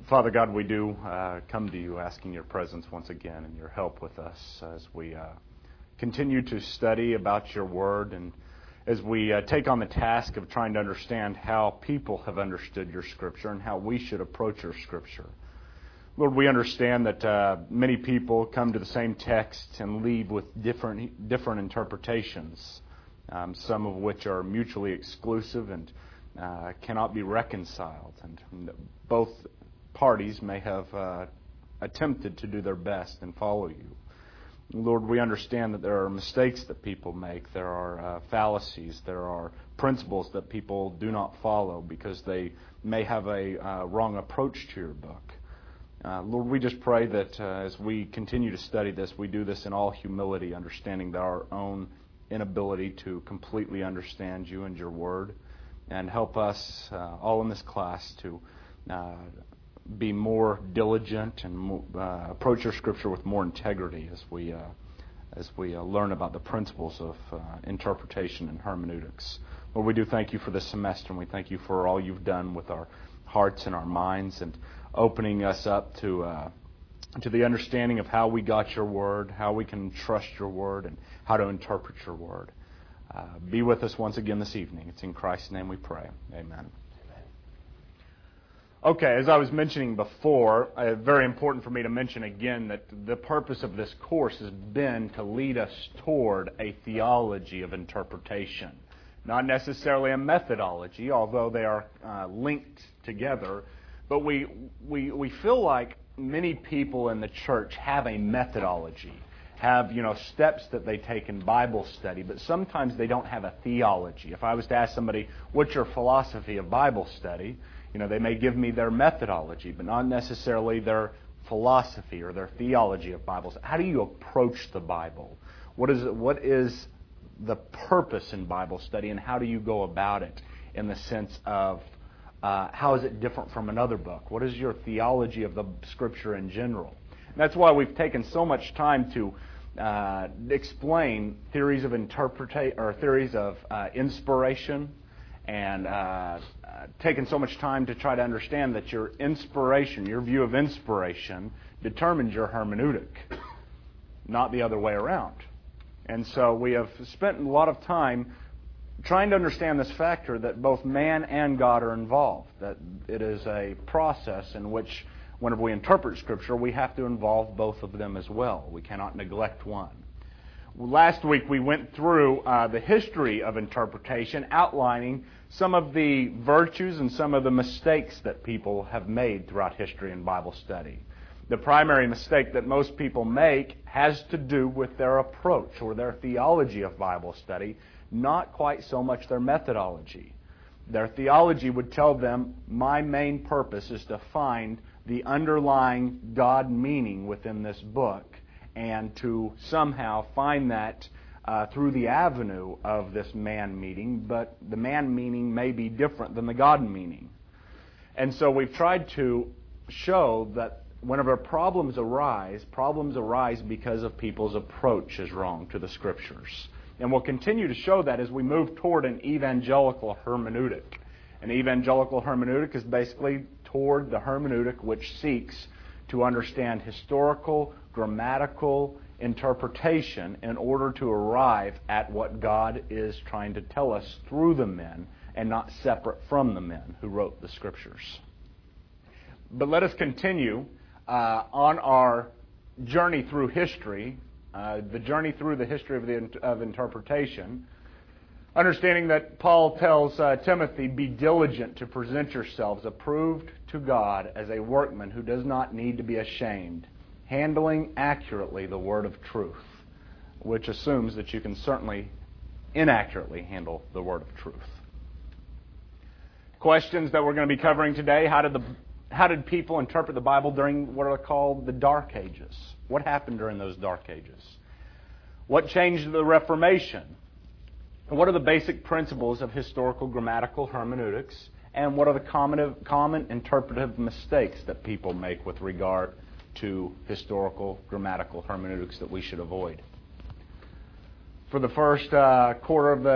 Father God, we do come to you asking your presence once again and your help with us as we continue to study about your word and as we take on the task of trying to understand how people have understood your scripture and how we should approach your scripture. Lord, we understand that many people come to the same text and leave with different interpretations, some of which are mutually exclusive and cannot be reconciled. And both parties may have attempted to do their best and follow you. Lord, we understand that there are mistakes that people make. There are fallacies. There are principles that people do not follow because they may have a wrong approach to your book. Lord, we just pray that as we continue to study this, we do this in all humility, understanding that our own inability to completely understand you and your word, and help us all in this class to be more diligent and approach your scripture with more integrity as we learn about the principles of interpretation and hermeneutics. Lord, we do thank you for this semester, and we thank you for all you've done with our hearts and our minds and opening us up to the understanding of how we got your word, how we can trust your word, and how to interpret your word. Be with us once again this evening. It's in Christ's name we pray. Amen. Okay, as I was mentioning before, very important for me to mention again that the purpose of this course has been to lead us toward a theology of interpretation. Not necessarily a methodology, although they are linked together, but we feel like many people in the church have a methodology, have steps that they take in Bible study, but sometimes they don't have a theology. If I was to ask somebody, what's your philosophy of Bible study? They may give me their methodology, but not necessarily their philosophy or their theology of Bibles. How do you approach the Bible? What is the purpose in Bible study, and how do you go about it in the sense of how is it different from another book? What is your theology of the Scripture in general? And that's why we've taken so much time to explain theories of inspiration, and taken so much time to try to understand that your view of inspiration, determines your hermeneutic, not the other way around. And so we have spent a lot of time trying to understand this factor that both man and God are involved, that it is a process in which whenever we interpret Scripture, we have to involve both of them as well. We cannot neglect one. Last week we went through the history of interpretation, outlining some of the virtues and some of the mistakes that people have made throughout history and Bible study. The primary mistake that most people make has to do with their approach or their theology of Bible study, not quite so much their methodology. Their theology would tell them, my main purpose is to find the underlying God meaning within this book, and to somehow find that through the avenue of this man meaning, but the man meaning may be different than the God meaning. And so we've tried to show that whenever problems arise because of people's approach is wrong to the Scriptures. And we'll continue to show that as we move toward an evangelical hermeneutic. An evangelical hermeneutic is basically toward the hermeneutic which seeks to understand historical, grammatical interpretation in order to arrive at what God is trying to tell us through the men and not separate from the men who wrote the Scriptures. But let us continue on our journey through history, the journey through the history of interpretation, understanding that Paul tells Timothy, be diligent to present yourselves approved to God as a workman who does not need to be ashamed, handling accurately the word of truth, which assumes that you can certainly inaccurately handle the word of truth. Questions that we're going to be covering today: how did people interpret the Bible during what are called the Dark Ages? What happened during those Dark Ages? What changed the Reformation? And what are the basic principles of historical grammatical hermeneutics? And what are the common interpretive mistakes that people make with regard to historical grammatical hermeneutics that we should avoid? For the first quarter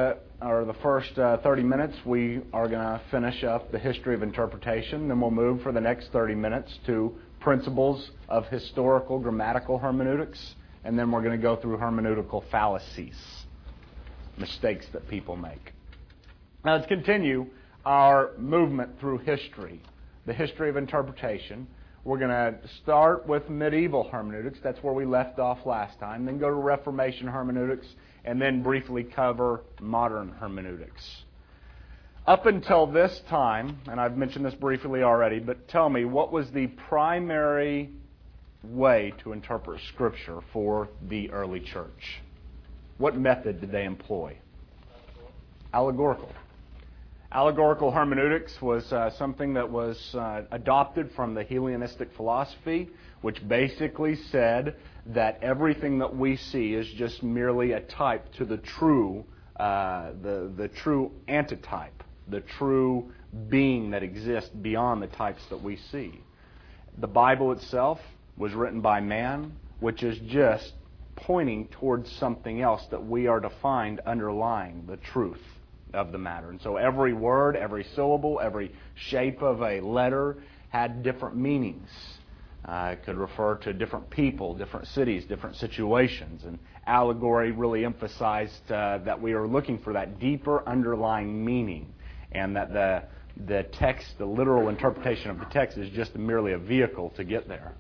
or the first 30 minutes, we are going to finish up the history of interpretation. Then we'll move for the next 30 minutes to principles of historical grammatical hermeneutics. And then we're going to go through hermeneutical fallacies, mistakes that people make. Now let's continue our movement through history, the history of interpretation. We're going to start with medieval hermeneutics. That's where we left off last time. Then go to Reformation hermeneutics, and then briefly cover modern hermeneutics. Up until this time, and I've mentioned this briefly already, but tell me, what was the primary way to interpret Scripture for the early church? What method did they employ? Allegorical. Allegorical hermeneutics was something that was adopted from the Hellenistic philosophy, which basically said that everything that we see is just merely a type to the true, the true antitype, the true being that exists beyond the types that we see. The Bible itself was written by man, which is just pointing towards something else that we are to find underlying the truth of the matter. And so every word, every syllable, every shape of a letter had different meanings. It could refer to different people, different cities, different situations. And allegory really emphasized that we are looking for that deeper underlying meaning, and that the text, the literal interpretation of the text, is just merely a vehicle to get there.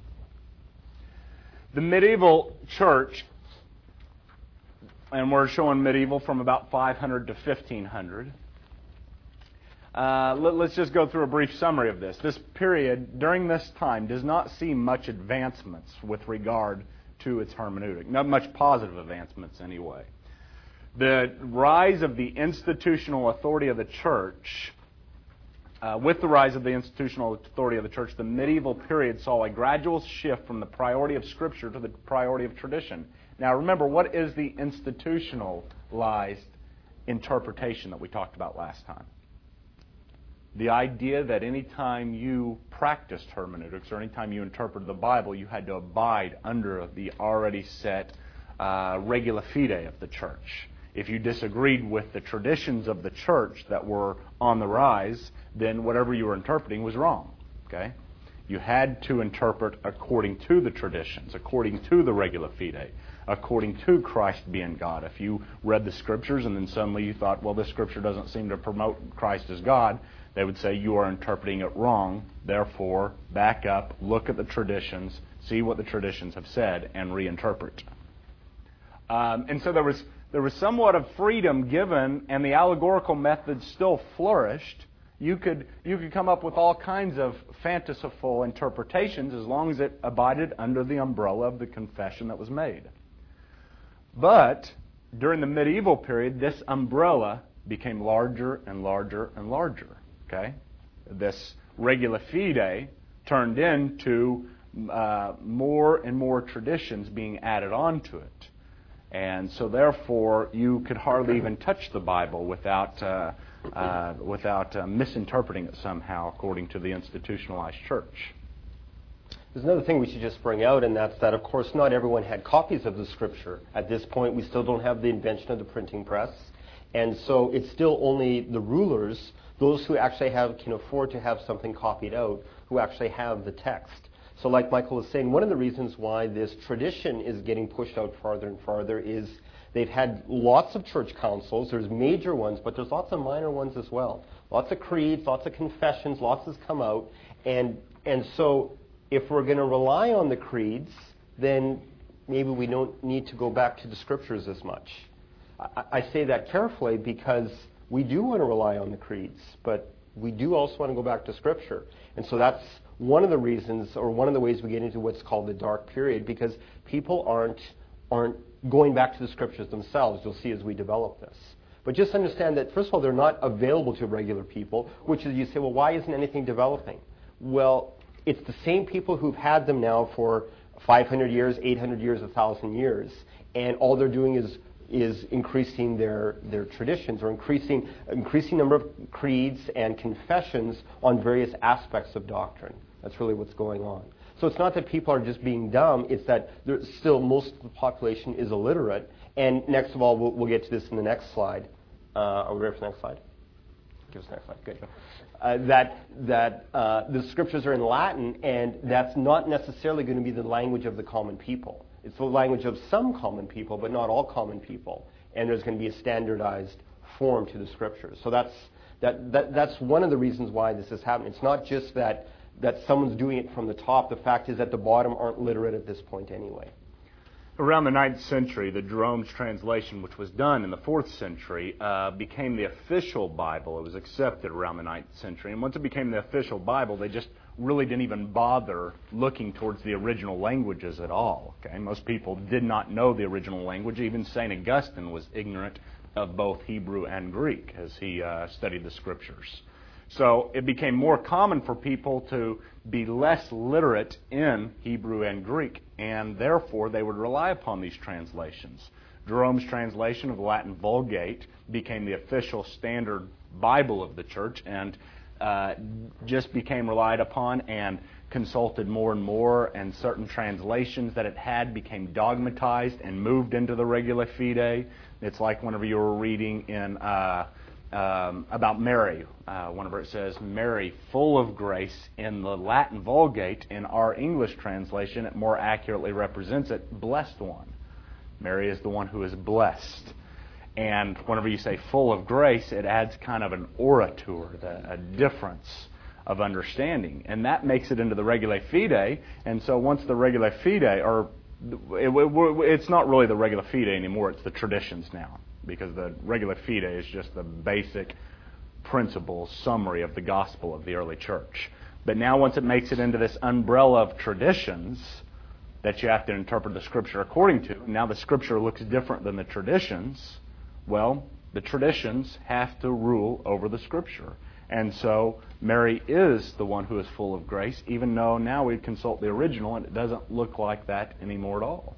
The medieval church, and we're showing medieval from about 500 to 1500. Let's just go through a brief summary of this. This period, during this time, does not see much advancements with regard to its hermeneutic. Not much positive advancements, anyway. The rise of the institutional authority of the church, with the rise of the institutional authority of the church, the medieval period saw a gradual shift from the priority of Scripture to the priority of tradition. Now remember, what is the institutionalized interpretation that we talked about last time? The idea that any time you practiced hermeneutics or any time you interpreted the Bible, you had to abide under the already set regula fide of the church. If you disagreed with the traditions of the church that were on the rise, then whatever you were interpreting was wrong. Okay? You had to interpret according to the traditions, according to the regula fide, according to Christ being God. If you read the Scriptures and then suddenly you thought, well, this Scripture doesn't seem to promote Christ as God, they would say you are interpreting it wrong. Therefore, back up, look at the traditions, see what the traditions have said, and reinterpret. And so there was somewhat of freedom given, and the allegorical method still flourished. You could come up with all kinds of fanciful interpretations as long as it abided under the umbrella of the confession that was made. But during the medieval period, this umbrella became larger and larger and larger. Okay, this regula fide turned into more and more traditions being added onto it. And so therefore, you could hardly even touch the Bible without misinterpreting it somehow according to the institutionalized church. There's another thing we should just bring out, and that's that, of course, not everyone had copies of the Scripture. At this point, we still don't have the invention of the printing press. And so it's still only the rulers, those who actually can afford to have something copied out, who actually have the text. So like Michael was saying, one of the reasons why this tradition is getting pushed out farther and farther is they've had lots of church councils. There's major ones, but there's lots of minor ones as well. Lots of creeds, lots of confessions, lots has come out. And so if we're going to rely on the creeds, then maybe we don't need to go back to the Scriptures as much. I say that carefully because we do want to rely on the creeds, but we do also want to go back to Scripture. And so that's one of the reasons, or one of the ways we get into what's called the dark period, because people aren't going back to the Scriptures themselves. You'll see as we develop this. But just understand that, first of all, they're not available to regular people, which is, you say, well, why isn't anything developing? Well, it's the same people who've had them now for 500 years, 800 years, 1,000 years, and all they're doing is increasing their traditions, or increasing number of creeds and confessions on various aspects of doctrine. That's really what's going on. So it's not that people are just being dumb, it's that there's still most of the population is illiterate. And next of all, we'll get to this in the next slide. are we ready for the next slide? Give us the next slide. Good. That the scriptures are in Latin, and that's not necessarily going to be the language of the common people. It's the language of some common people, but not all common people. And there's going to be a standardized form to the scriptures. So that's one of the reasons why this is happening. It's not just that someone's doing it from the top. The fact is that the bottom aren't literate at this point anyway. Around the 9th century, the Jerome's translation, which was done in the 4th century, became the official Bible. It was accepted around the 9th century. And once it became the official Bible, they just really didn't even bother looking towards the original languages at all. Okay? Most people did not know the original language. Even St. Augustine was ignorant of both Hebrew and Greek as he studied the Scriptures. So it became more common for people to be less literate in Hebrew and Greek, and therefore they would rely upon these translations. Jerome's translation of the Latin Vulgate became the official standard Bible of the church and just became relied upon and consulted more and more, and certain translations that it had became dogmatized and moved into the Regula Fide. It's like whenever you were reading in about Mary, whenever it says Mary full of grace in the Latin Vulgate, in our English translation it more accurately represents it, blessed one. Mary is the one who is blessed. And whenever you say full of grace, it adds kind of an aura to it, a difference of understanding. And that makes it into the Regula Fide. And so once the Regula Fide, or it's not really the Regula Fide anymore, it's the traditions now. Because the Regula Fide is just the basic principle summary of the gospel of the early church. But now once it makes it into this umbrella of traditions that you have to interpret the Scripture according to, now the Scripture looks different than the traditions, well, the traditions have to rule over the Scripture. And so Mary is the one who is full of grace, even though now we consult the original and it doesn't look like that anymore at all.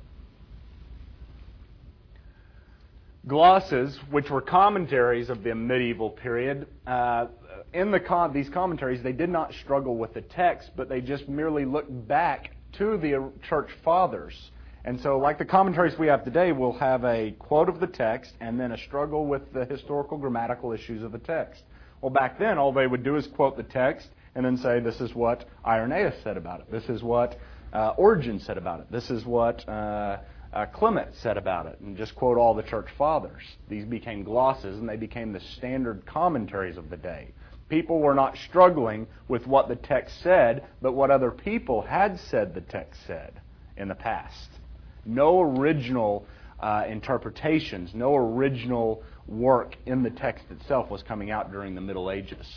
Glosses, which were commentaries of the medieval period, in these commentaries they did not struggle with the text, but they just merely looked back to the church fathers. And so like the commentaries we have today, we'll have a quote of the text and then a struggle with the historical grammatical issues of the text. Well, back then all they would do is quote the text and then say, this is what Irenaeus said about it. This is what Origen said about it. This is what Clement said about it, and just quote all the church fathers. These became glosses, and they became the standard commentaries of the day. People were not struggling with what the text said, but what other people had said the text said in the past. No original interpretations, no original work in the text itself was coming out during the Middle Ages.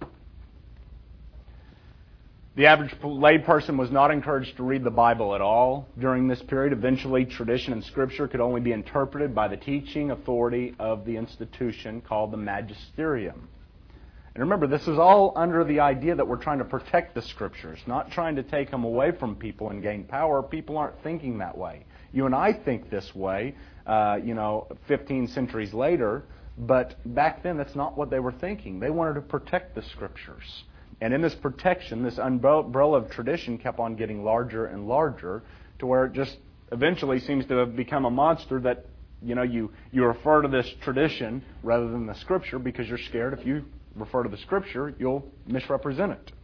The average layperson was not encouraged to read the Bible at all during this period. Eventually, tradition and Scripture could only be interpreted by the teaching authority of the institution called the magisterium. And remember, this is all under the idea that we're trying to protect the Scriptures, not trying to take them away from people and gain power. People aren't thinking that way. You and I think this way, 15 centuries later, but back then that's not what they were thinking. They wanted to protect the Scriptures. And in this protection, this umbrella of tradition kept on getting larger and larger to where it just eventually seems to have become a monster that, you refer to this tradition rather than the Scripture because you're scared if you refer to the Scripture, you'll misrepresent it.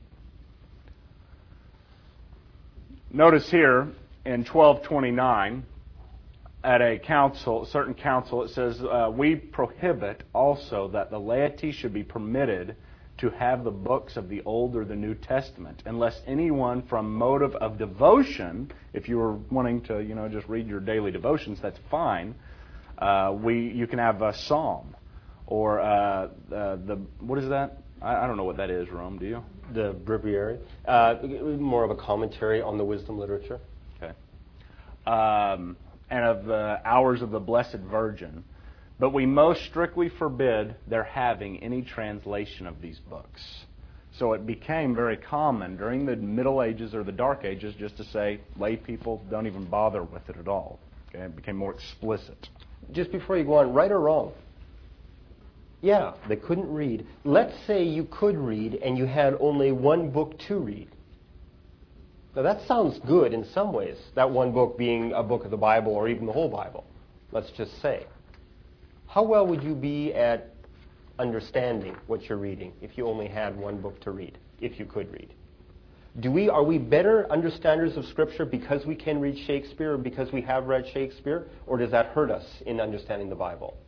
Notice here in 1229, at a certain council, it says, we prohibit also that the laity should be permitted to have the books of the Old or the New Testament, unless anyone from motive of devotion, if you were wanting to, just read your daily devotions, that's fine. You can have a psalm, or what is that? I don't know what that is, Rome, do you? The breviary. More of a commentary on the wisdom literature. Okay. And of the Hours of the Blessed Virgin. But we most strictly forbid their having any translation of these books. So it became very common during the Middle Ages or the Dark Ages just to say, lay people don't even bother with it at all. Okay? It became more explicit. Just before you go on, right or wrong? Yeah, they couldn't read. Let's say you could read and you had only one book to read. Now that sounds good in some ways, that one book being a book of the Bible or even the whole Bible, let's just say. How well would you be at understanding what you're reading if you only had one book to read, if you could read? Are we better understanders of Scripture because we can read Shakespeare or because we have read Shakespeare? Or does that hurt us in understanding the Bible?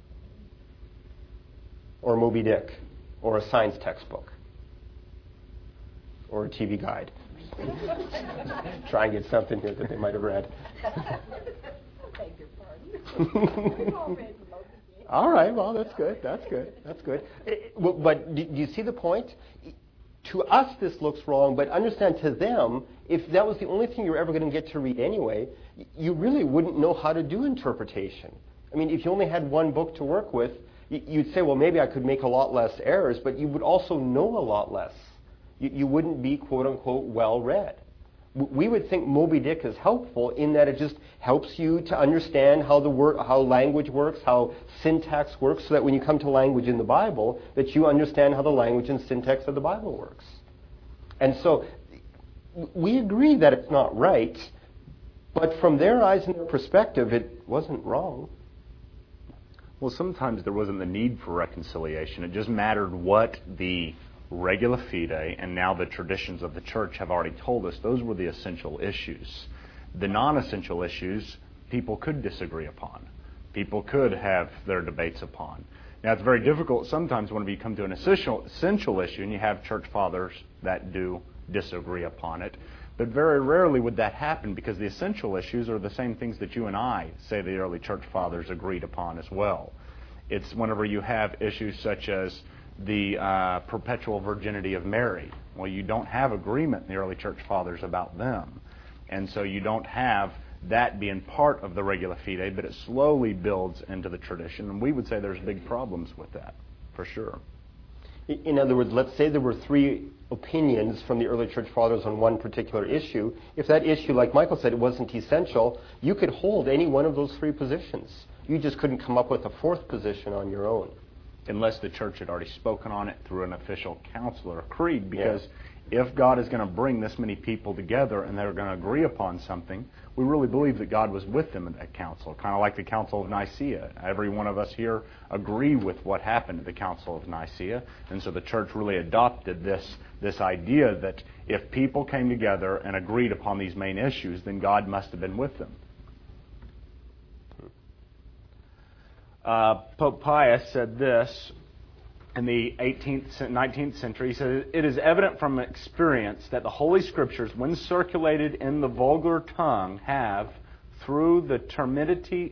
Or Moby Dick? Or a science textbook? Or a TV guide? Try and get something here that they might have read. Beg your pardon. We've all read Moby Dick. All right, well, that's good. But do you see the point? To us, this looks wrong, but understand to them, if that was the only thing you're ever going to get to read anyway, you really wouldn't know how to do interpretation. I mean, if you only had one book to work with, you'd say, well, maybe I could make a lot less errors, but you would also know a lot less. You wouldn't be, quote unquote, well read. We would think Moby Dick is helpful in that it just helps you to understand how language works, how syntax works, so that when you come to language in the Bible, that you understand how the language and syntax of the Bible works. And so we agree that it's not right, but from their eyes and their perspective, it wasn't wrong. Well, sometimes there wasn't the need for reconciliation. It just mattered what the regula fide and now the traditions of the church have already told us. Those were the essential issues. The non-essential issues people could disagree upon. People could have their debates upon. Now, it's very difficult sometimes when you come to an essential issue and you have church fathers that do disagree upon it. But very rarely would that happen because the essential issues are the same things that you and I say the early church fathers agreed upon as well. It's whenever you have issues such as the perpetual virginity of Mary. Well, you don't have agreement in the early church fathers about them. And so you don't have that being part of the regula fide, but it slowly builds into the tradition. And we would say there's big problems with that, for sure. In other words, let's say there were three opinions from the early church fathers on one particular issue. If that issue, like Michael said, it wasn't essential, you could hold any one of those three positions. You just couldn't come up with a fourth position on your own. Unless the church had already spoken on it through an official council or a creed, because if God is going to bring this many people together and they're going to agree upon something, we really believe that God was with them in that council, kind of like the Council of Nicaea. Every one of us here agree with what happened at the Council of Nicaea, and so the church really adopted this idea that if people came together and agreed upon these main issues, then God must have been with them. Pope Pius said this in the 19th century. He said, "It is evident from experience that the Holy Scriptures, when circulated in the vulgar tongue, have, through the temerity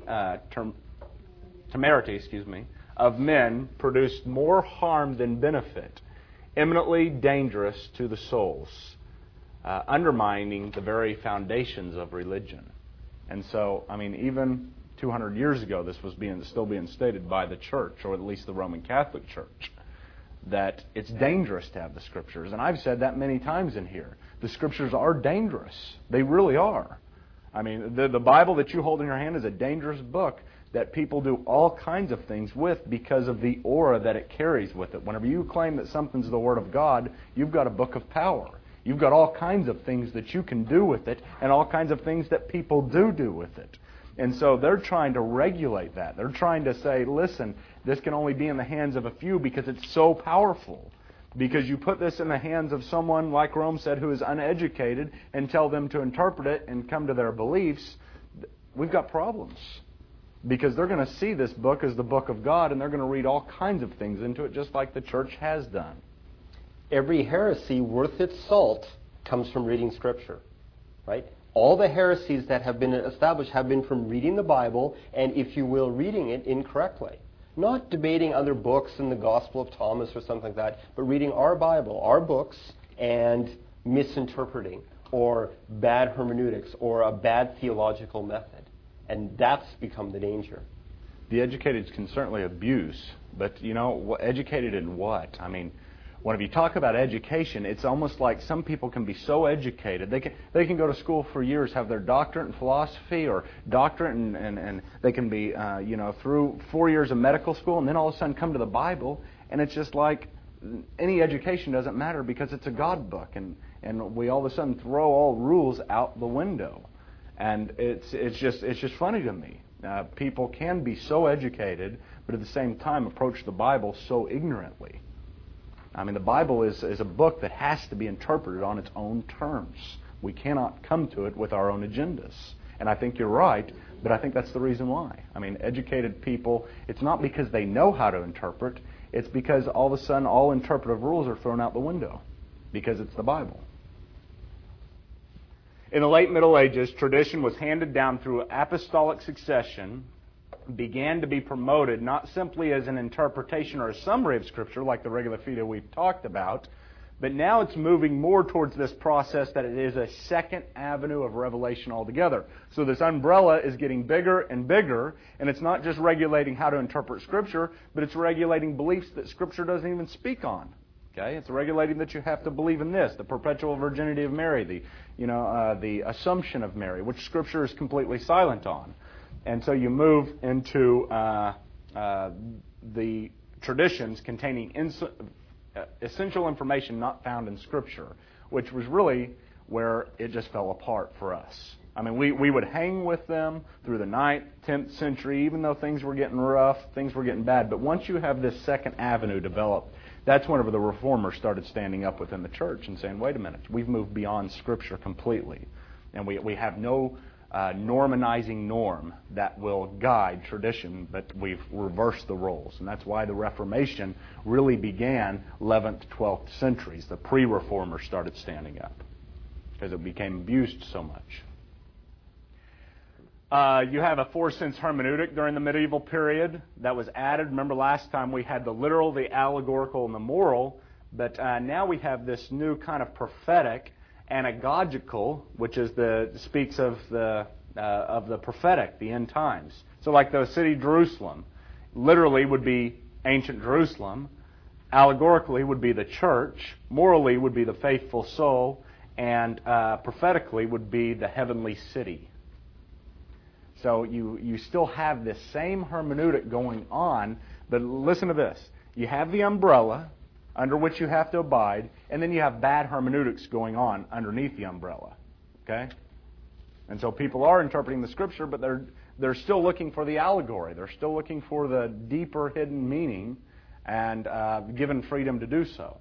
of men, produced more harm than benefit, eminently dangerous to the souls, undermining the very foundations of religion." And so, I mean, even 200 years ago, this was still being stated by the church, or at least the Roman Catholic Church, that it's dangerous to have the Scriptures. And I've said that many times in here. The Scriptures are dangerous. They really are. I mean, the Bible that you hold in your hand is a dangerous book that people do all kinds of things with because of the aura that it carries with it. Whenever you claim that something's the Word of God, you've got a book of power. You've got all kinds of things that you can do with it and all kinds of things that people do with it. And so they're trying to regulate that. They're trying to say, listen, this can only be in the hands of a few because it's so powerful. Because you put this in the hands of someone, like Rome said, who is uneducated and tell them to interpret it and come to their beliefs, we've got problems. Because they're going to see this book as the book of God and they're going to read all kinds of things into it just like the church has done. Every heresy worth its salt comes from reading Scripture, right? All the heresies that have been established have been from reading the Bible and, if you will, reading it incorrectly. Not debating other books in the Gospel of Thomas or something like that, but reading our Bible, our books, and misinterpreting, or bad hermeneutics, or a bad theological method. And that's become the danger. The educated can certainly abuse, but, educated in what? I mean, whenever you talk about education, it's almost like some people can be so educated. They can go to school for years, have their doctorate in philosophy or doctorate, and they can be, through 4 years of medical school, and then all of a sudden come to the Bible, and it's just like any education doesn't matter because it's a God book, and we all of a sudden throw all rules out the window. And it's just funny to me People can be so educated, but at the same time approach the Bible so ignorantly. I mean, the Bible is a book that has to be interpreted on its own terms. We cannot come to it with our own agendas. And I think you're right, but I think that's the reason why. I mean, educated people, it's not because they know how to interpret, it's because all of a sudden all interpretive rules are thrown out the window, because it's the Bible. In the late Middle Ages, tradition was handed down through apostolic succession, began to be promoted not simply as an interpretation or a summary of Scripture, like the Regula Fide we've talked about, but now it's moving more towards this process that it is a second avenue of revelation altogether. So this umbrella is getting bigger and bigger, and it's not just regulating how to interpret Scripture, but it's regulating beliefs that Scripture doesn't even speak on. Okay, it's regulating that you have to believe in this, the perpetual virginity of Mary, the assumption of Mary, which Scripture is completely silent on. And so you move into the traditions containing essential information not found in Scripture, which was really where it just fell apart for us. I mean, we would hang with them through the 9th, 10th century, even though things were getting rough, things were getting bad. But once you have this second avenue developed, that's whenever the reformers started standing up within the church and saying, wait a minute, we've moved beyond Scripture completely. And we have no normanizing norm that will guide tradition, but we've reversed the roles. And that's why the Reformation really began 11th, 12th centuries. The pre-reformers started standing up because it became abused so much. You have a four-sense hermeneutic during the medieval period that was added. Remember last time we had the literal, the allegorical, and the moral, but now we have this new kind of prophetic, anagogical, which is speaks of the prophetic, the end times. So like the city Jerusalem, literally would be ancient Jerusalem, allegorically would be the church, morally would be the faithful soul, and prophetically would be the heavenly city. So you still have this same hermeneutic going on, but listen to this. You have the umbrella under which you have to abide, and then you have bad hermeneutics going on underneath the umbrella. Okay? And so people are interpreting the Scripture, but they're still looking for the allegory. They're still looking for the deeper hidden meaning and given freedom to do so.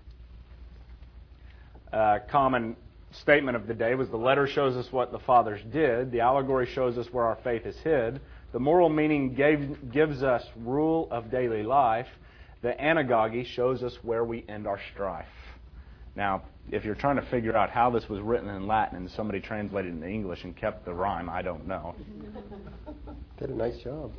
Common statement of the day was the letter shows us what the fathers did. The allegory shows us where our faith is hid. The moral meaning gives us rule of daily life. The anagogy shows us where we end our strife. Now, if you're trying to figure out how this was written in Latin and somebody translated it into English and kept the rhyme, I don't know. Did a nice job.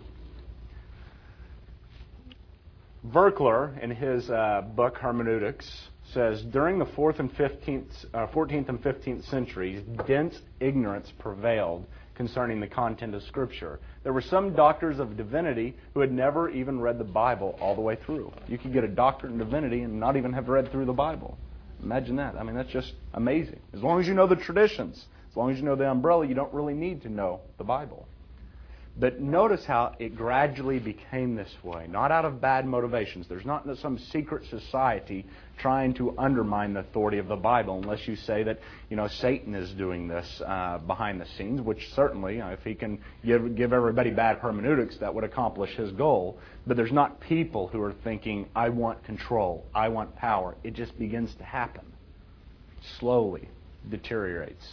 Verkler, in his book Hermeneutics, says, during the 14th and 15th centuries, dense ignorance prevailed concerning the content of Scripture. There were some doctors of divinity who had never even read the Bible all the way through. You could get a doctorate in divinity and not even have read through the Bible. Imagine that. I mean, that's just amazing. As long as you know the traditions, as long as you know the umbrella, you don't really need to know the Bible. But notice how it gradually became this way, not out of bad motivations. There's not some secret society trying to undermine the authority of the Bible, unless you say that, Satan is doing this behind the scenes, which certainly, if he can give everybody bad hermeneutics, that would accomplish his goal. But there's not people who are thinking, I want control, I want power. It just begins to happen. Slowly deteriorates.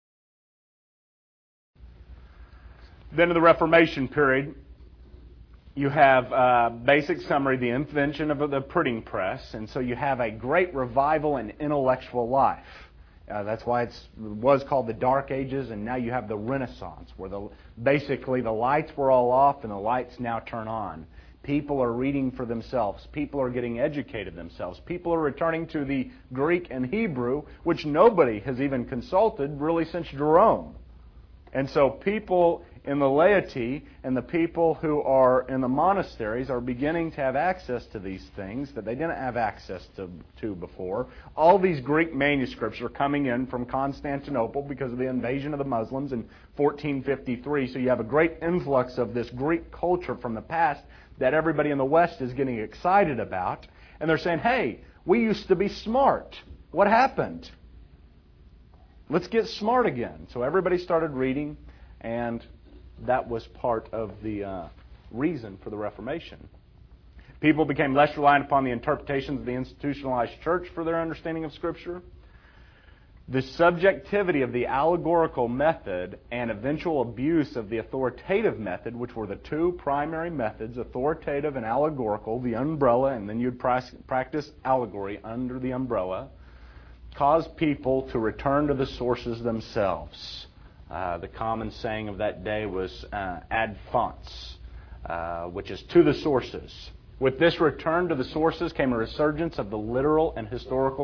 Then in the Reformation period, you have basic summary, the invention of the printing press, and so you have a great revival in intellectual life. That's why it was called the Dark Ages, and now you have the Renaissance, where basically the lights were all off and the lights now turn on. People are reading for themselves. People are getting educated themselves. People are returning to the Greek and Hebrew, which nobody has even consulted really since Jerome. And so people in the laity and the people who are in the monasteries are beginning to have access to these things that they didn't have access to before. All these Greek manuscripts are coming in from Constantinople because of the invasion of the Muslims in 1453. So you have a great influx of this Greek culture from the past that everybody in the West is getting excited about. And they're saying, hey, we used to be smart. What happened? Let's get smart again. So everybody started reading, and that was part of the reason for the Reformation. People became less reliant upon the interpretations of the institutionalized church for their understanding of Scripture. The subjectivity of the allegorical method and eventual abuse of the authoritative method, which were the two primary methods, authoritative and allegorical, the umbrella, and then you'd practice allegory under the umbrella, caused people to return to the sources themselves. The common saying of that day was ad fontes, which is to the sources. With this return to the sources came a resurgence of the literal and historical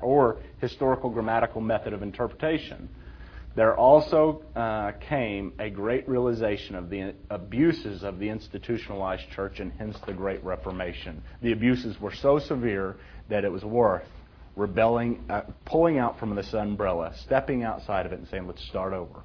grammatical method of interpretation. There also came a great realization of the abuses of the institutionalized church, and hence the Great Reformation. The abuses were so severe that it was worth rebelling, pulling out from this umbrella, stepping outside of it and saying, let's start over.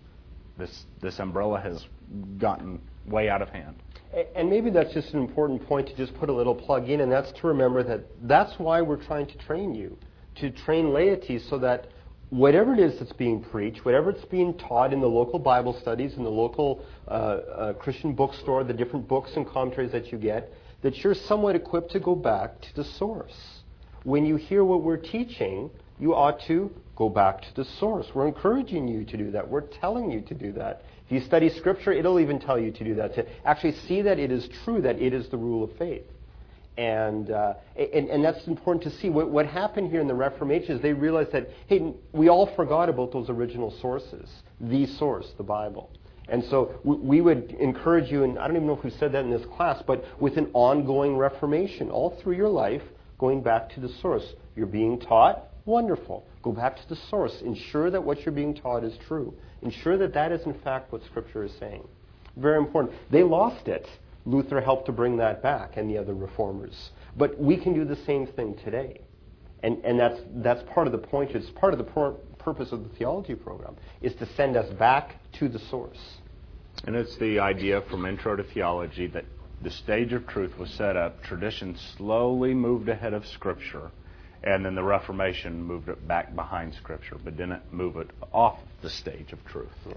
This umbrella has gotten way out of hand. And maybe that's just an important point to just put a little plug in, and that's to remember that that's why we're trying to train you, to train laity so that whatever it is that's being preached, whatever it's being taught in the local Bible studies, in the local Christian bookstore, the different books and commentaries that you get, that you're somewhat equipped to go back to the source. When you hear what we're teaching, you ought to go back to the source. We're encouraging you to do that. We're telling you to do that. If you study Scripture, it'll even tell you to do that, to actually see that it is true, that it is the rule of faith. And that's important to see. What happened here in the Reformation is they realized that, hey, we all forgot about those original sources, the source, the Bible. And so we would encourage you, and I don't even know if we've said that in this class, but with an ongoing reformation all through your life, going back to the source. You're being taught, wonderful. Go back to the source. Ensure that what you're being taught is true. Ensure that that is in fact what Scripture is saying. Very important. They lost it. Luther helped to bring that back, and the other reformers. But we can do the same thing today. And that's part of the point. It's part of the purpose of the theology program, is to send us back to the source. And it's the idea from Intro to Theology that the stage of truth was set up, tradition slowly moved ahead of Scripture, and then the Reformation moved it back behind Scripture, but didn't move it off the stage of truth. Yeah.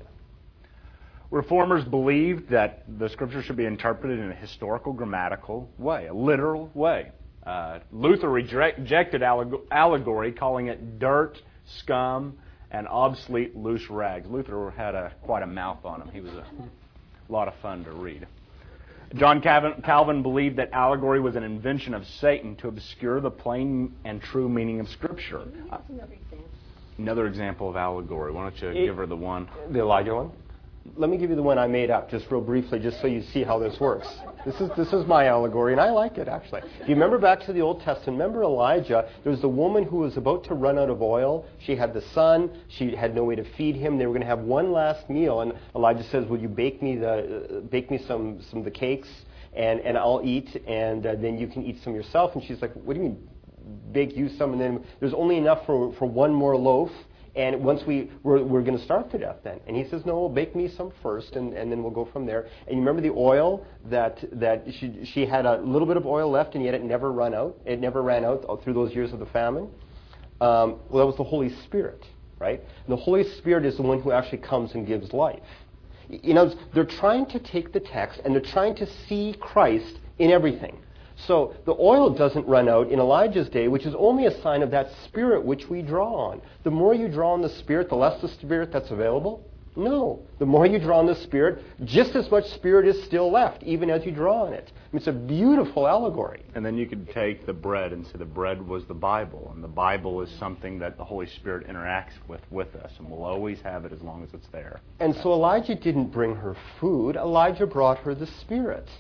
Reformers believed that the Scripture should be interpreted in a historical, grammatical way, a literal way. Luther rejected allegory, calling it dirt, scum, and obsolete loose rags. Luther had quite a mouth on him. He was a lot of fun to read. John Calvin believed that allegory was an invention of Satan to obscure the plain and true meaning of Scripture. Another example of allegory. Why don't you give her the one? The Elijah one? Let me give you the one I made up just real briefly, just so you see how this works. This is my allegory, and I like it, actually. If you remember back to the Old Testament, remember Elijah, there was the woman who was about to run out of oil. She had the son. She had no way to feed him. They were going to have one last meal, and Elijah says, will you bake me some of the cakes, and I'll eat, and then you can eat some yourself. And she's like, what do you mean, bake you some? And then there's only enough for one more loaf. And once we're going to starve to death then. And he says, no, bake me some first, and then we'll go from there. And you remember the oil that she had a little bit of oil left, and yet it never ran out. It never ran out through those years of the famine. Well, that was the Holy Spirit, right? And the Holy Spirit is the one who actually comes and gives life. You know, they're trying to take the text, and they're trying to see Christ in everything. So the oil doesn't run out in Elijah's day, which is only a sign of that Spirit which we draw on. The more you draw on the Spirit, the less the Spirit that's available? No. The more you draw on the Spirit, just as much Spirit is still left, even as you draw on it. I mean, it's a beautiful allegory. And then you could take the bread and say the bread was the Bible, and the Bible is something that the Holy Spirit interacts with us, and we'll always have it as long as it's there. And so Elijah didn't bring her food. Elijah brought her the Spirit.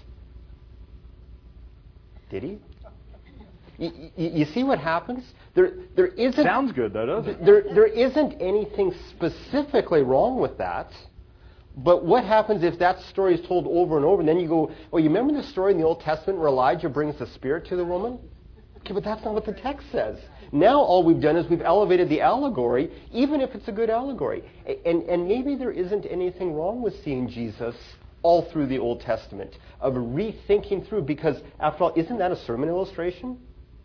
Did he? You see what happens? There isn't. Sounds good, though, doesn't it? There isn't anything specifically wrong with that. But what happens if that story is told over and over, and then you go, well, you remember the story in the Old Testament where Elijah brings the Spirit to the woman? Okay, but that's not what the text says. Now all we've done is we've elevated the allegory, even if it's a good allegory. And maybe there isn't anything wrong with seeing Jesus all through the Old Testament, of rethinking through, because after all, isn't that a sermon illustration?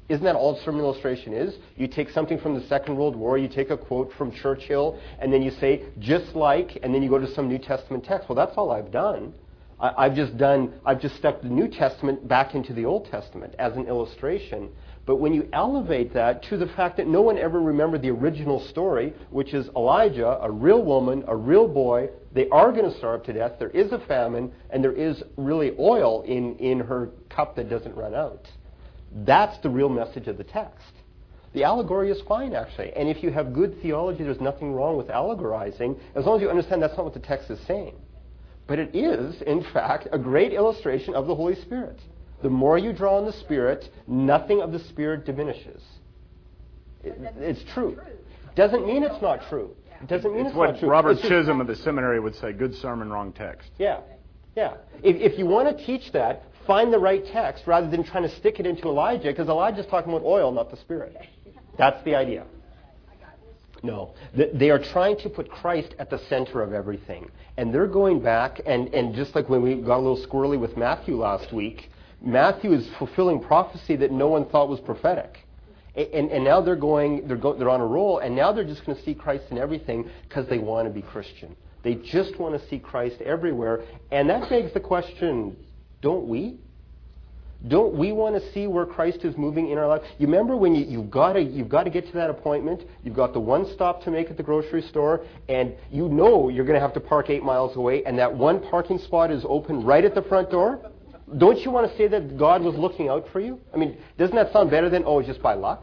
Isn't that all sermon illustration is? You take something from the Second World War, you take a quote from Churchill, and then you say, just like, and then you go to some New Testament text. Well, that's all I've done. I've just stuck the New Testament back into the Old Testament as an illustration. But when you elevate that to the fact that no one ever remembered the original story, which is Elijah, a real woman, a real boy, they are going to starve to death, there is a famine, and there is really oil in her cup that doesn't run out. That's the real message of the text. The allegory is fine, actually. And if you have good theology, there's nothing wrong with allegorizing, as long as you understand that's not what the text is saying. But it is, in fact, a great illustration of the Holy Spirit. The more you draw on the Spirit, nothing of the Spirit diminishes. It's true. Doesn't mean it's not true. It doesn't mean it's not what true. Robert Chisholm of the seminary would say, good sermon, wrong text. Yeah. If you want to teach that, find the right text rather than trying to stick it into Elijah, because Elijah's talking about oil, not the Spirit. That's the idea. No. They are trying to put Christ at the center of everything. And they're going back, and just like when we got a little squirrely with Matthew last week, Matthew is fulfilling prophecy that no one thought was prophetic. And now they're on a roll, and now they're just going to see Christ in everything because they want to be Christian. They just want to see Christ everywhere. And that begs the question, don't we? Don't we want to see where Christ is moving in our life? You remember when you've got to get to that appointment, you've got the one stop to make at the grocery store, and you know you're going to have to park 8 miles away, and that one parking spot is open right at the front door? Don't you want to say that God was looking out for you? I mean, doesn't that sound better than, oh, it's just by luck?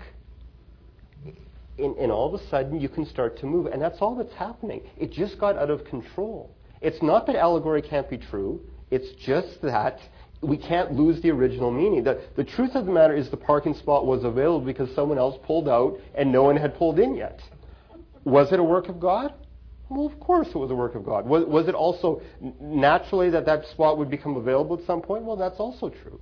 And all of a sudden you can start to move, and that's all that's happening. It just got out of control. It's not that allegory can't be true. It's just that we can't lose the original meaning. The truth of the matter is the parking spot was available because someone else pulled out and no one had pulled in yet. Was it a work of God? Well, of course it was a work of God. Was it also naturally that spot would become available at some point? Well, that's also true.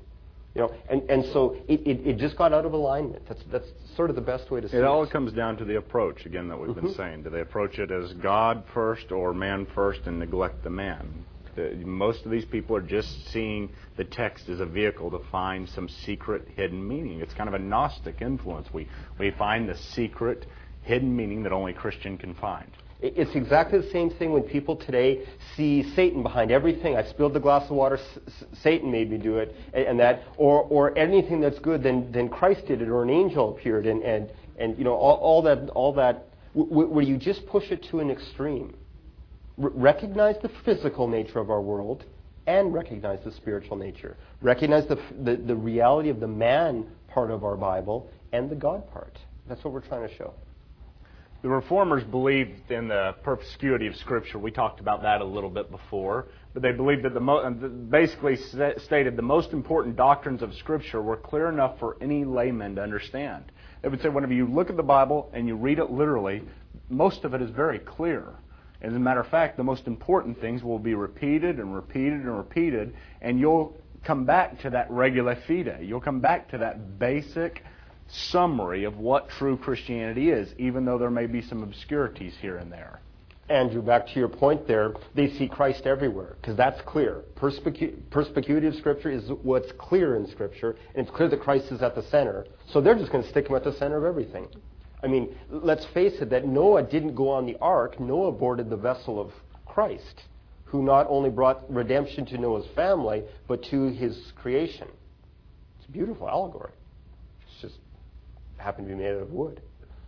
And so it just got out of alignment. That's sort of the best way to say it. It all comes down to the approach, again, that we've been saying. Do they approach it as God first or man first and neglect the man? Most of these people are just seeing the text as a vehicle to find some secret hidden meaning. It's kind of a Gnostic influence. We find the secret hidden meaning that only Christian can find. It's exactly the same thing when people today see Satan behind everything. I spilled the glass of water, Satan made me do it, and that, or anything that's good, then Christ did it, or an angel appeared, and all that, where you just push it to an extreme. Recognize the physical nature of our world, and recognize the spiritual nature. Recognize the reality of the man part of our Bible and the God part. That's what we're trying to show. The Reformers believed in the perspicuity of Scripture. We talked about that a little bit before. But they believed that basically stated the most important doctrines of Scripture were clear enough for any layman to understand. They would say whenever you look at the Bible and you read it literally, most of it is very clear. As a matter of fact, the most important things will be repeated and repeated and repeated, and you'll come back to that regula fide. You'll come back to that basic summary of what true Christianity is, even though there may be some obscurities here and there. Andrew, back to your point there, they see Christ everywhere, because that's clear. Perspicuity of Scripture is what's clear in Scripture, and it's clear that Christ is at the center. So they're just going to stick him at the center of everything. I mean, let's face it, that Noah didn't go on the ark. Noah boarded the vessel of Christ, who not only brought redemption to Noah's family, but to his creation. It's a beautiful allegory. It's just happened to be made out of wood.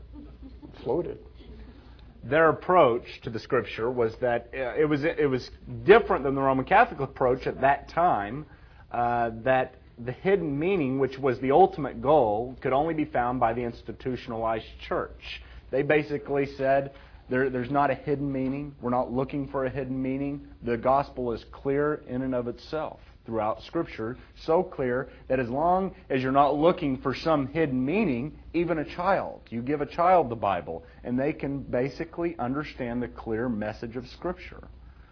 It floated. Their approach to the Scripture was that it was different than the Roman Catholic approach at that time, that the hidden meaning, which was the ultimate goal, could only be found by the institutionalized church. They basically said there's not a hidden meaning. We're not looking for a hidden meaning. The gospel is clear in and of itself throughout Scripture, so clear that as long as you're not looking for some hidden meaning, even a child, you give a child the Bible, and they can basically understand the clear message of Scripture.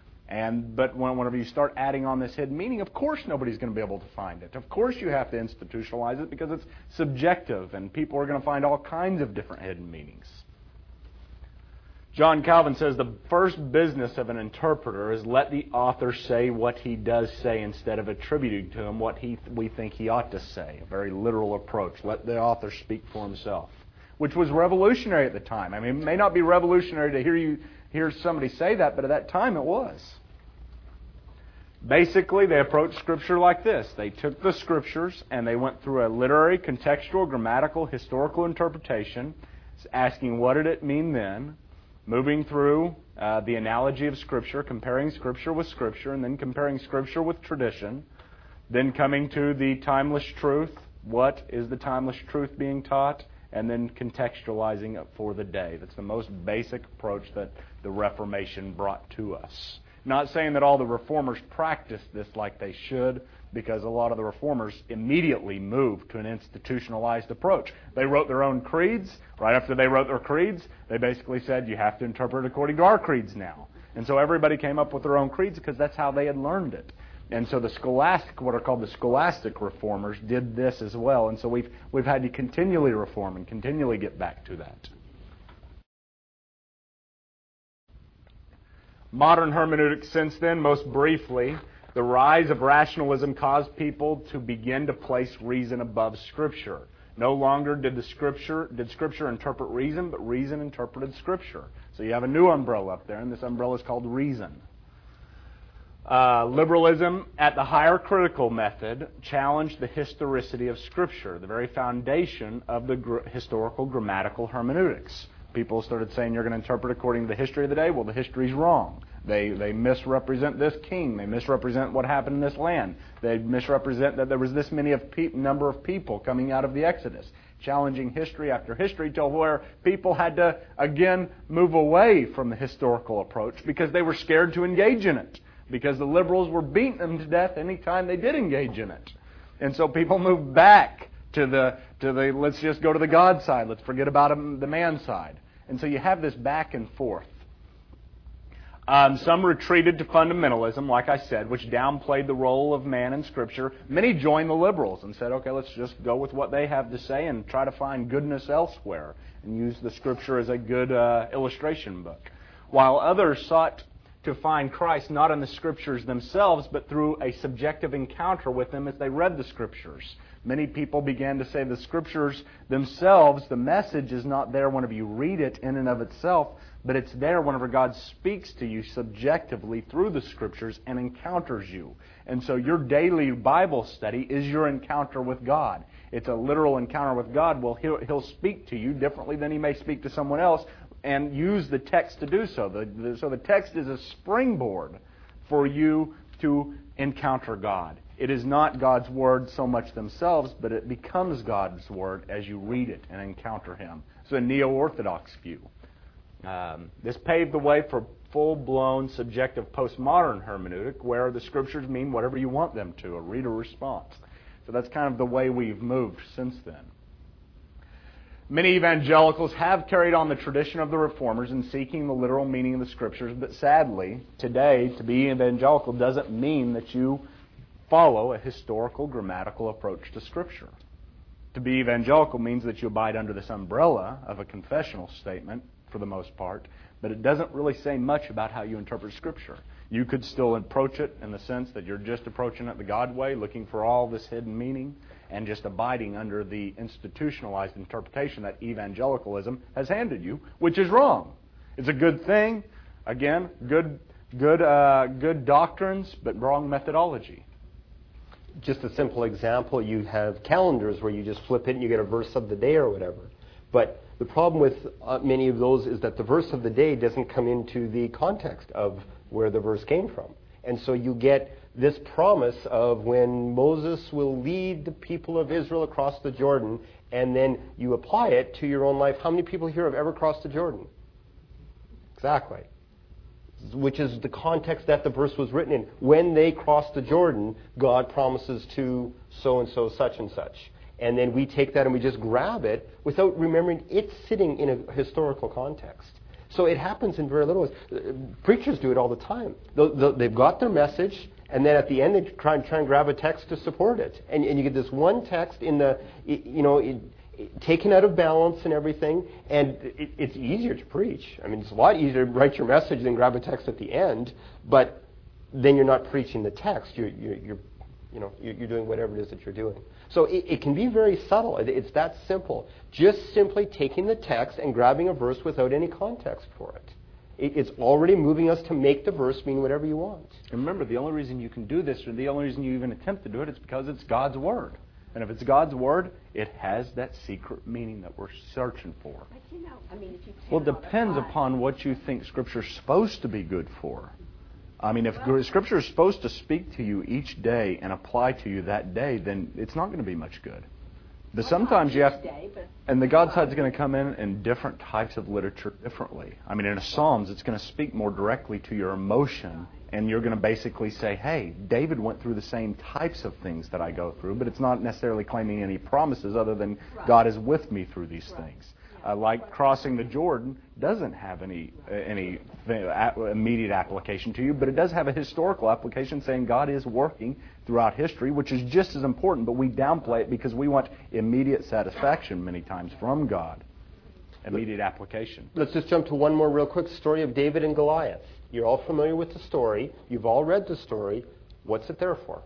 But whenever you start adding on this hidden meaning, of course nobody's going to be able to find it. Of course you have to institutionalize it because it's subjective, and people are going to find all kinds of different hidden meanings. John Calvin says the first business of an interpreter is let the author say what he does say instead of attributing to him what we think he ought to say. A very literal approach. Let the author speak for himself, which was revolutionary at the time. I mean, it may not be revolutionary to hear somebody say that, but at that time it was. Basically, they approached Scripture like this. They took the Scriptures and they went through a literary, contextual, grammatical, historical interpretation, asking what did it mean then, moving through the analogy of Scripture, comparing Scripture with Scripture, and then comparing Scripture with tradition, then coming to the timeless truth. What is the timeless truth being taught? And then contextualizing it for the day. That's the most basic approach that the Reformation brought to us. Not saying that all the Reformers practiced this like they should, because a lot of the Reformers immediately moved to an institutionalized approach. They wrote their own creeds. Right after they wrote their creeds, they basically said, you have to interpret according to our creeds now. And so everybody came up with their own creeds because that's how they had learned it. And so the scholastic, what are called the scholastic reformers, did this as well. And so we've had to continually reform and continually get back to that. Modern hermeneutics since then, most briefly, the rise of rationalism caused people to begin to place reason above Scripture. No longer did Scripture interpret reason, but reason interpreted Scripture. So you have a new umbrella up there, and this umbrella is called reason. Liberalism, at the higher critical method, challenged the historicity of Scripture, the very foundation of the historical grammatical hermeneutics. People started saying you're going to interpret according to the history of the day. Well, the history's wrong. They misrepresent this king. They misrepresent what happened in this land. They misrepresent that there was this many number of people coming out of the Exodus. Challenging history after history till where people had to, again, move away from the historical approach because they were scared to engage in it. Because the liberals were beating them to death any time they did engage in it. And so people moved back to the let's just go to the God side. Let's forget about the man side. And so you have this back and forth. Some retreated to fundamentalism, like I said, which downplayed the role of man in Scripture. Many joined the liberals and said, okay, let's just go with what they have to say and try to find goodness elsewhere and use the Scripture as a good illustration book. While others sought to find Christ not in the Scriptures themselves, but through a subjective encounter with them as they read the Scriptures. Many people began to say the Scriptures themselves, the message is not there whenever you read it in and of itself, but it's there whenever God speaks to you subjectively through the Scriptures and encounters you. And so your daily Bible study is your encounter with God. It's a literal encounter with God. Well, He'll speak to you differently than He may speak to someone else, and use the text to do so. So the text is a springboard for you to encounter God. It is not God's Word so much themselves, but it becomes God's Word as you read it and encounter Him. It's a neo-Orthodox view. This paved the way for full-blown subjective postmodern hermeneutic, where the Scriptures mean whatever you want them to, a reader response. So that's kind of the way we've moved since then. Many evangelicals have carried on the tradition of the Reformers in seeking the literal meaning of the Scriptures, but sadly, today, to be evangelical doesn't mean that you follow a historical, grammatical approach to Scripture. To be evangelical means that you abide under this umbrella of a confessional statement, for the most part, but it doesn't really say much about how you interpret Scripture. You could still approach it in the sense that you're just approaching it the God way, looking for all this hidden meaning, and just abiding under the institutionalized interpretation that evangelicalism has handed you, which is wrong. It's a good thing. Again, good doctrines, but wrong methodology. Just a simple example, you have calendars where you just flip it and you get a verse of the day or whatever. But the problem with many of those is that the verse of the day doesn't come into the context of where the verse came from. And so you get this promise of when Moses will lead the people of Israel across the Jordan, and then you apply it to your own life. How many people here have ever crossed the Jordan? Exactly. Which is the context that the verse was written in. When they cross the Jordan, God promises to so-and-so, such and such. And then we take that and we just grab it without remembering it's sitting in a historical context. So it happens in very little ways. Preachers do it all the time. They've got their message, and then at the end they try and grab a text to support it. And you get this one text in the, taken out of balance and everything, and it's easier to preach. I mean, it's a lot easier to write your message than grab a text at the end, but then you're not preaching the text. You're doing whatever it is that you're doing. So it can be very subtle. It's that simple. Just simply taking the text and grabbing a verse without any context for it. It's already moving us to make the verse mean whatever you want. And remember, the only reason you can do this, or the only reason you even attempt to do it, is because it's God's Word. And if it's God's Word, it has that secret meaning that we're searching for. But I mean, if you Well, it depends upon what you think Scripture's supposed to be good for. I mean, if Scripture is supposed to speak to you each day and apply to you that day, then it's not going to be much good. But sometimes you have... And the God side's going to come in different types of literature differently. I mean, in a Psalms, it's going to speak more directly to your emotion, and you're going to basically say, hey, David went through the same types of things that I go through, but it's not necessarily claiming any promises other than God is with me through these things. Like crossing the Jordan doesn't have any immediate application to you, but it does have a historical application saying God is working throughout history, which is just as important, but we downplay it because we want immediate satisfaction many times from God. Immediate application. Let's just jump to one more real quick story of David and Goliath. You're all familiar with the story. You've all read the story. What's it there for?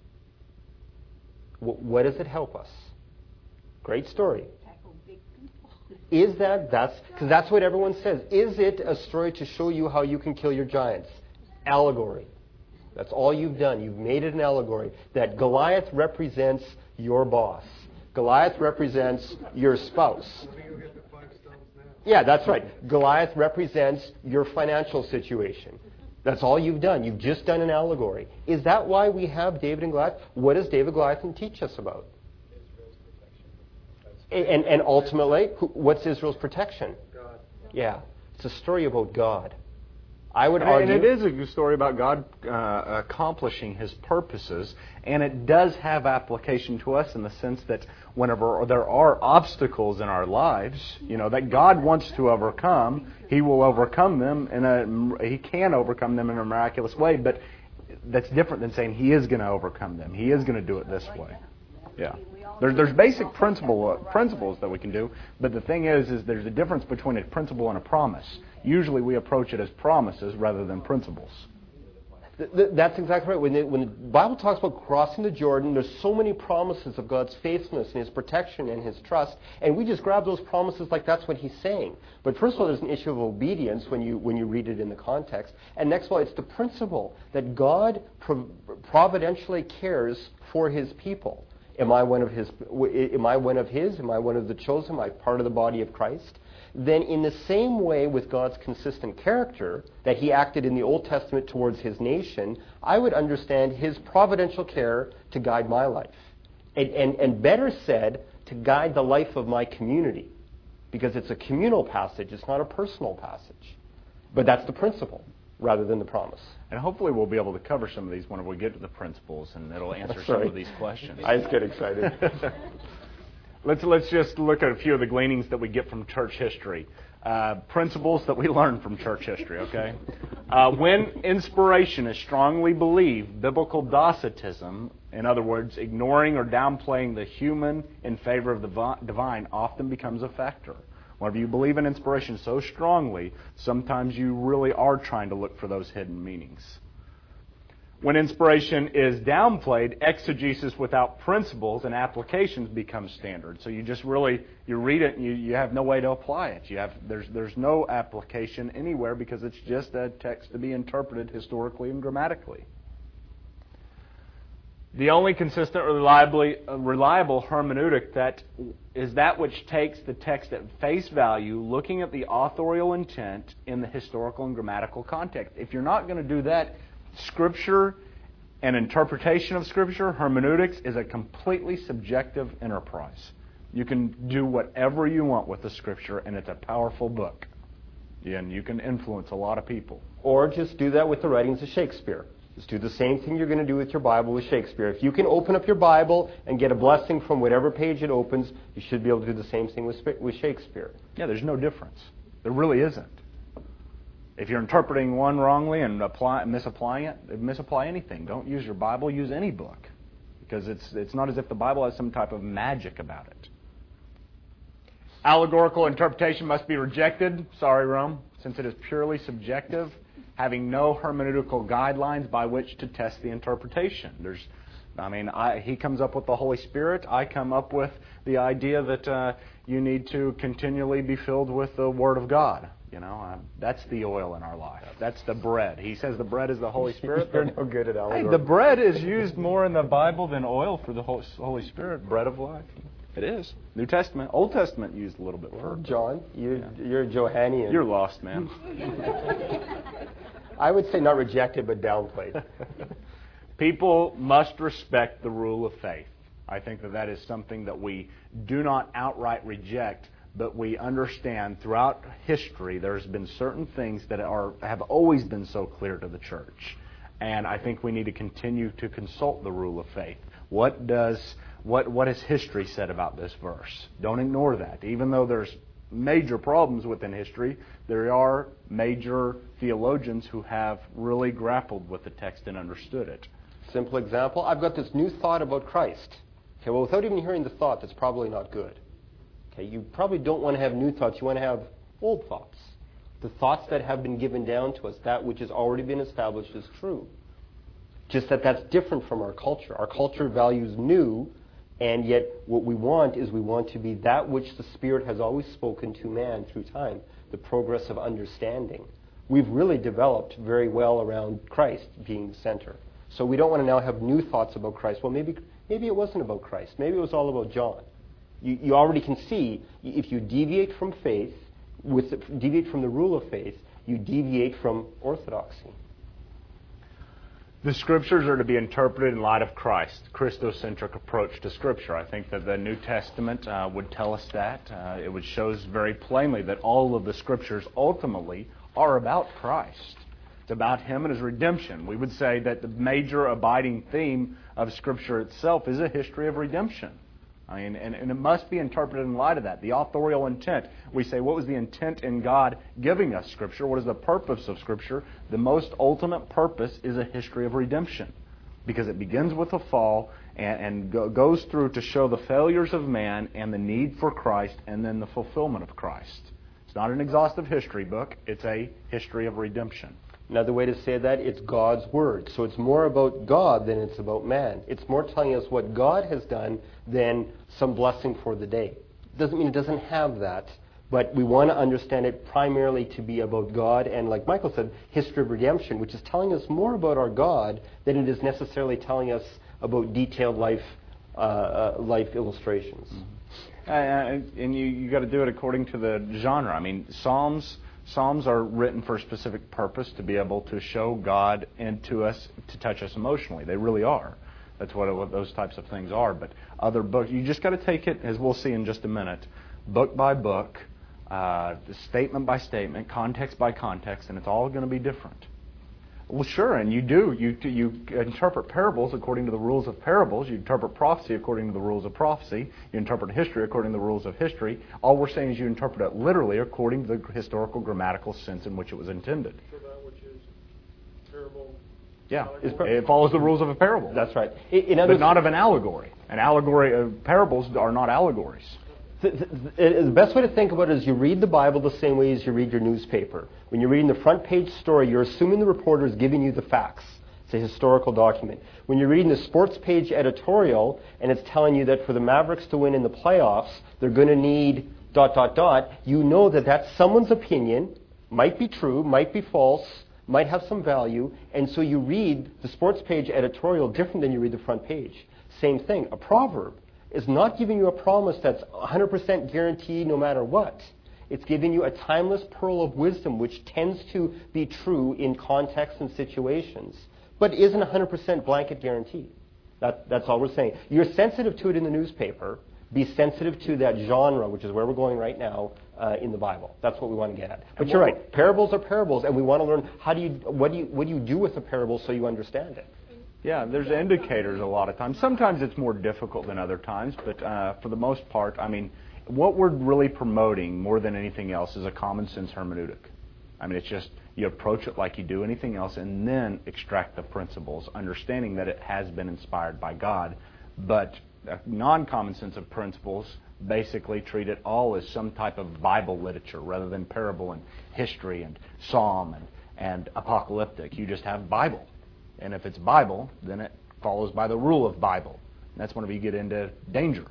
What does it help us? Great story. Is that's because that's what everyone says. Is it a story to show you how you can kill your giants? Allegory. That's all you've done. You've made it an allegory. That Goliath represents your boss. Goliath represents your spouse. Yeah, that's right. Goliath represents your financial situation. That's all you've done. You've just done an allegory. Is that why we have David and Goliath? What does David Goliath teach us about? And ultimately, what's Israel's protection? God. Yeah, it's a story about God. I would argue... And it is a story about God accomplishing His purposes, and it does have application to us in the sense that whenever there are obstacles in our lives, that God wants to overcome, He will overcome them, He can overcome them in a miraculous way, but that's different than saying He is going to overcome them. He is going to do it this way. Yeah. There's basic principles that we can do, but the thing is there's a difference between a principle and a promise. Usually we approach it as promises rather than principles. That's exactly right. When the Bible talks about crossing the Jordan, there's so many promises of God's faithfulness and His protection and His trust, and we just grab those promises like that's what He's saying. But first of all, there's an issue of obedience when you read it in the context, and next of all, it's the principle that God providentially cares for His people. Am I one of His? Am I one of His? Am I one of the chosen? Am I part of the body of Christ? Then in the same way with God's consistent character that He acted in the Old Testament towards His nation, I would understand His providential care to guide my life. And better said, to guide the life of my community. Because it's a communal passage, it's not a personal passage. But that's the principle rather than the promise. And hopefully we'll be able to cover some of these when we get to the principles, and it'll answer some of these questions. I just get excited. Let's just look at a few of the gleanings that we get from church history. Principles that we learn from church history, okay? When inspiration is strongly believed, biblical Docetism, in other words, ignoring or downplaying the human in favor of the divine, often becomes a factor. Whenever you believe in inspiration so strongly, sometimes you really are trying to look for those hidden meanings. When inspiration is downplayed, exegesis without principles and applications becomes standard. So you just really, you read it and you have no way to apply it. There's no application anywhere because it's just a text to be interpreted historically and grammatically. The only consistent or reliable hermeneutic that is that which takes the text at face value, looking at the authorial intent in the historical and grammatical context. If you're not going to do that, Scripture and interpretation of Scripture, hermeneutics, is a completely subjective enterprise. You can do whatever you want with the Scripture, and it's a powerful book. And you can influence a lot of people. Or just do that with the writings of Shakespeare. Just do the same thing you're going to do with your Bible with Shakespeare. If you can open up your Bible and get a blessing from whatever page it opens, you should be able to do the same thing with Shakespeare. Yeah, there's no difference. There really isn't. If you're interpreting one wrongly and misapplying it, misapply anything. Don't use your Bible, use any book. Because it's not as if the Bible has some type of magic about it. Allegorical interpretation must be rejected. Sorry, Rome, since it is purely subjective, having no hermeneutical guidelines by which to test the interpretation. He comes up with the Holy Spirit. I come up with the idea that you need to continually be filled with the Word of God. That's the oil in our life. That's the bread. He says the bread is the Holy Spirit. You're no good at allegory. Hey, the bread is used more in the Bible than oil for the Holy Spirit. Bread of life. It is. New Testament. Old Testament used a little bit further. John, you're a Johannian. You're lost, man. I would say not rejected, but downplayed. People must respect the rule of faith. I think that is something that we do not outright reject, but we understand throughout history there's been certain things that have always been so clear to the church. And I think we need to continue to consult the rule of faith. What has history said about this verse? Don't ignore that. Even though there's major problems within history, there are major theologians who have really grappled with the text and understood it. Simple example, I've got this new thought about Christ. Okay, well, without even hearing the thought, that's probably not good. Okay, you probably don't want to have new thoughts. You want to have old thoughts. The thoughts that have been given down to us, that which has already been established as true. Just that's different from our culture. Our culture values new, and yet what we want to be that which the Spirit has always spoken to man through time, the progress of understanding. We've really developed very well around Christ being the center. So we don't want to now have new thoughts about Christ. Well, maybe it wasn't about Christ. Maybe it was all about John. You already can see, if you deviate from faith, deviate from the rule of faith, you deviate from orthodoxy. The Scriptures are to be interpreted in light of Christ, Christocentric approach to Scripture. I think that the New Testament would tell us that. It would show us very plainly that all of the Scriptures ultimately are about Christ. It's about Him and His redemption. We would say that the major abiding theme of Scripture itself is a history of redemption. And it must be interpreted in light of that. The authorial intent. We say, what was the intent in God giving us Scripture? What is the purpose of Scripture? The most ultimate purpose is a history of redemption. Because it begins with the fall and goes through to show the failures of man and the need for Christ and then the fulfillment of Christ. It's not an exhaustive history book. It's a history of redemption. Another way to say that, it's God's Word. So it's more about God than it's about man. It's more telling us what God has done than some blessing for the day. Doesn't mean it doesn't have that, but we want to understand it primarily to be about God and, like Michael said, history of redemption, which is telling us more about our God than it is necessarily telling us about detailed life illustrations. Mm-hmm. And you got to do it according to the genre. I mean, Psalms are written for a specific purpose, to be able to show God into us, to touch us emotionally. They really are. That's what those types of things are. But other books, you just got to take it, as we'll see in just a minute, book by book, statement by statement, context by context, and it's all going to be different. Well, sure, and you do. You interpret parables according to the rules of parables. You interpret prophecy according to the rules of prophecy. You interpret history according to the rules of history. All we're saying is you interpret it literally according to the historical grammatical sense in which it was intended. So that which is parable. Yeah, it follows the rules of a parable. That's right. But not of an allegory. An allegory, parables are not allegories. The best way to think about it is you read the Bible the same way as you read your newspaper. When you're reading the front page story, you're assuming the reporter is giving you the facts. It's a historical document. When you're reading the sports page editorial and it's telling you that for the Mavericks to win in the playoffs, they're going to need ... you know that that's someone's opinion, might be true, might be false, might have some value, and so you read the sports page editorial different than you read the front page. Same thing. A proverb is not giving you a promise that's 100% guaranteed no matter what. It's giving you a timeless pearl of wisdom which tends to be true in context and situations, but isn't 100% blanket guarantee. That's all we're saying. You're sensitive to it in the newspaper. Be sensitive to that genre, which is where we're going right now, in the Bible. That's what we want to get at. But you're right. Parables are parables, and we want to learn what do you do with a parable so you understand it. Yeah, there's indicators a lot of times. Sometimes it's more difficult than other times, but for the most part, I mean, what we're really promoting more than anything else is a common sense hermeneutic. I mean, it's just you approach it like you do anything else and then extract the principles, understanding that it has been inspired by God. But non-common sense of principles basically treat it all as some type of Bible literature rather than parable and history and psalm and apocalyptic. You just have Bible. And if it's Bible, then it follows by the rule of Bible. And that's whenever you get into danger.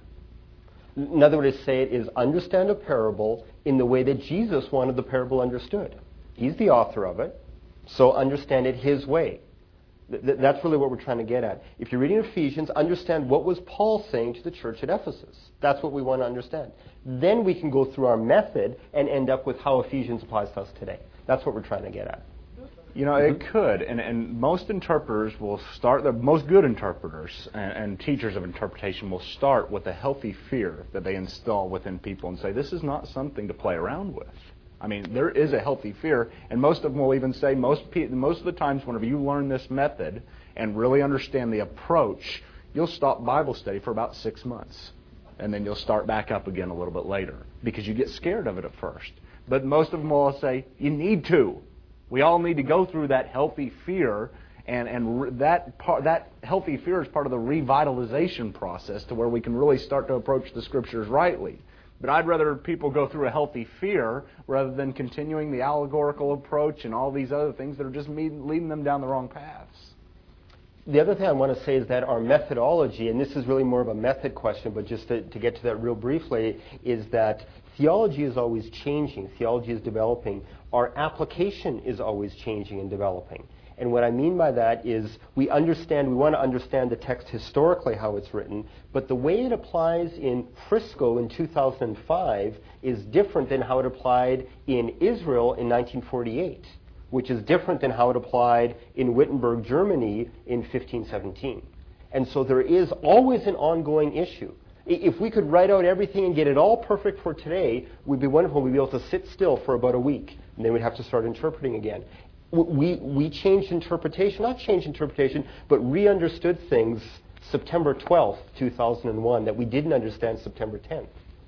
Another way to say it is understand a parable in the way that Jesus wanted the parable understood. He's the author of it, so understand it His way. That's really what we're trying to get at. If you're reading Ephesians, understand what was Paul saying to the church at Ephesus. That's what we want to understand. Then we can go through our method and end up with how Ephesians applies to us today. That's what we're trying to get at. You know, it could, and most interpreters will start, the most good interpreters and teachers of interpretation will start with a healthy fear that they install within people and say, this is not something to play around with. I mean, there is a healthy fear, and most of them will even say, most of the times whenever you learn this method and really understand the approach, you'll stop Bible study for about 6 months, and then you'll start back up again a little bit later, because you get scared of it at first. But most of them will say, you need to. We all need to go through that healthy fear, and that healthy fear is part of the revitalization process to where we can really start to approach the Scriptures rightly. But I'd rather people go through a healthy fear rather than continuing the allegorical approach and all these other things that are just leading them down the wrong paths. The other thing I want to say is that our methodology, and this is really more of a method question, but just to get to that real briefly, is that theology is always changing. Theology is developing. Our application is always changing and developing. And what I mean by that is we want to understand the text historically, how it's written, but the way it applies in Frisco in 2005 is different than how it applied in Israel in 1948, which is different than how it applied in Wittenberg, Germany in 1517. And so there is always an ongoing issue. If we could write out everything and get it all perfect for today, we'd be wonderful. We'd be able to sit still for about a week, and then we'd have to start interpreting again. We changed interpretation, not changed interpretation, but re-understood things September 12th, 2001, that we didn't understand September 10th,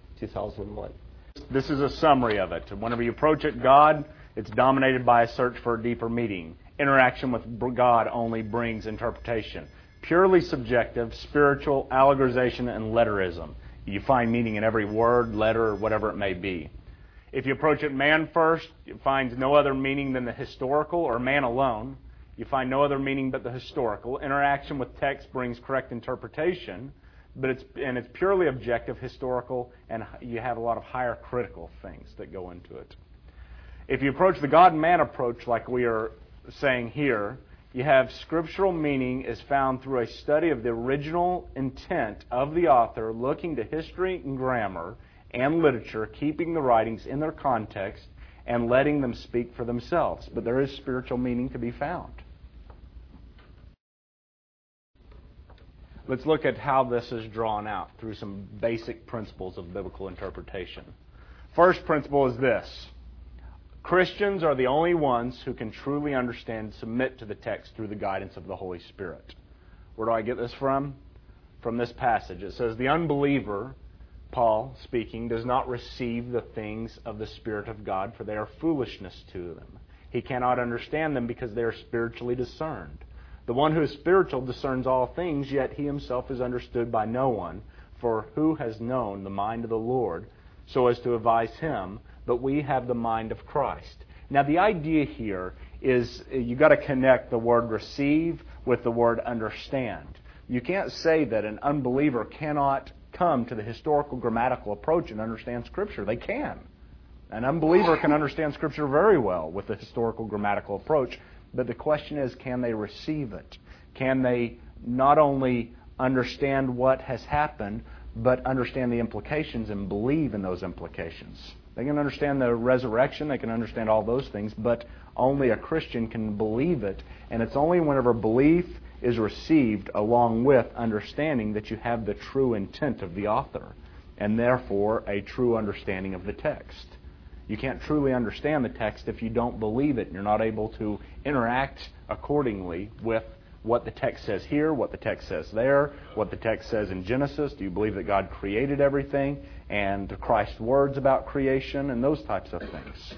2001. This is a summary of it. Whenever you approach it, God, it's dominated by a search for a deeper meaning. Interaction with God only brings interpretation. Purely subjective, spiritual, allegorization, and letterism. You find meaning in every word, letter, or whatever it may be. If you approach it man first, it finds no other meaning than the historical, or man alone. You find no other meaning but the historical. Interaction with text brings correct interpretation, but it's purely objective, historical, and you have a lot of higher critical things that go into it. If you approach the God and man approach like we are saying here, you have scriptural meaning is found through a study of the original intent of the author, looking to history and grammar and literature, keeping the writings in their context and letting them speak for themselves. But there is spiritual meaning to be found. Let's look at how this is drawn out through some basic principles of biblical interpretation. First principle is this. Christians are the only ones who can truly understand and submit to the text through the guidance of the Holy Spirit. Where do I get this from? From this passage. It says, the unbeliever, Paul speaking, does not receive the things of the Spirit of God, for they are foolishness to them. He cannot understand them because they are spiritually discerned. The one who is spiritual discerns all things, yet he himself is understood by no one. For who has known the mind of the Lord so as to advise him? But we have the mind of Christ. Now the idea here is you've got to connect the word receive with the word understand. You can't say that an unbeliever cannot come to the historical grammatical approach and understand Scripture. They can. An unbeliever can understand Scripture very well with the historical grammatical approach, but the question is, can they receive it? Can they not only understand what has happened, but understand the implications and believe in those implications? They can understand the resurrection, they can understand all those things, but only a Christian can believe it, and it's only whenever belief is received along with understanding that you have the true intent of the author, and therefore a true understanding of the text. You can't truly understand the text if you don't believe it, and you're not able to interact accordingly with what the text says here, what the text says there, what the text says in Genesis. Do you believe that God created everything, and Christ's words about creation, and those types of things?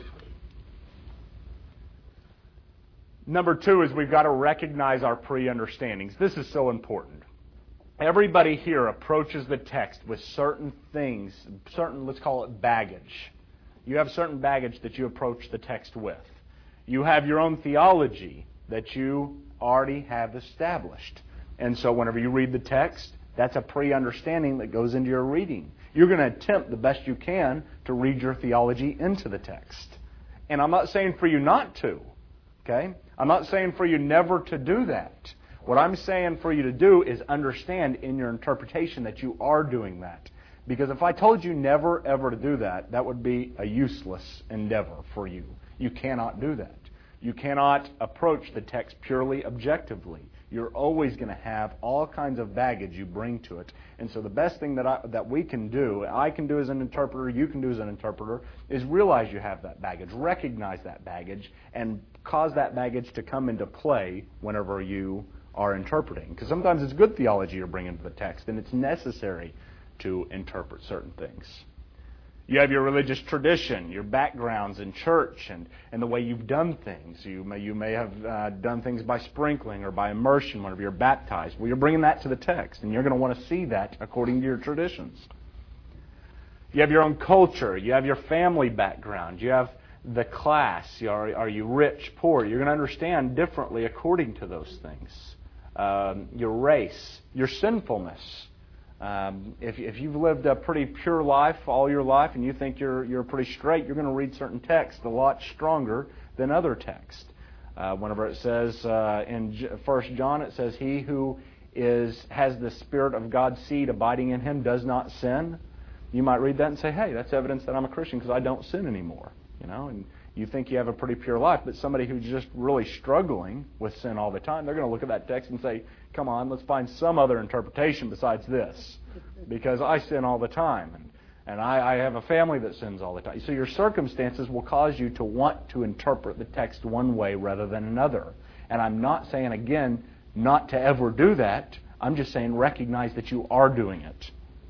Number two is we've got to recognize our pre-understandings. This is so important. Everybody here approaches the text with certain things, certain, let's call it baggage. You have certain baggage that you approach the text with. You have your own theology that you already have established. And so whenever you read the text, that's a pre-understanding that goes into your reading. You're going to attempt the best you can to read your theology into the text. And I'm not saying for you not to. Okay? I'm not saying for you never to do that. What I'm saying for you to do is understand in your interpretation that you are doing that. Because if I told you never ever to do that, that would be a useless endeavor for you. You cannot do that. You cannot approach the text purely objectively. You're always going to have all kinds of baggage you bring to it. And so the best thing that we can do, I can do as an interpreter, you can do as an interpreter, is realize you have that baggage, recognize that baggage, and cause that baggage to come into play whenever you are interpreting. Because sometimes it's good theology you're bringing to the text, and it's necessary to interpret certain things. You have your religious tradition, your backgrounds in church, and the way you've done things. You may have done things by sprinkling or by immersion whenever you're baptized. Well, you're bringing that to the text, and you're going to want to see that according to your traditions. You have your own culture. You have your family background. You have the class. Are you rich, poor? You're going to understand differently according to those things. Your race, your sinfulness. If you've lived a pretty pure life all your life and you think you're pretty straight, you're going to read certain texts a lot stronger than other texts. Whenever it says in 1 John, it says, "He who has the Spirit of God's seed abiding in him does not sin." You might read that and say, "Hey, that's evidence that I'm a Christian because I don't sin anymore." And you think you have a pretty pure life, but somebody who's just really struggling with sin all the time, they're going to look at that text and say, "Come on, let's find some other interpretation besides this, because I sin all the time, and I have a family that sins all the time." So your circumstances will cause you to want to interpret the text one way rather than another. And I'm not saying, again, not to ever do that. I'm just saying recognize that you are doing it.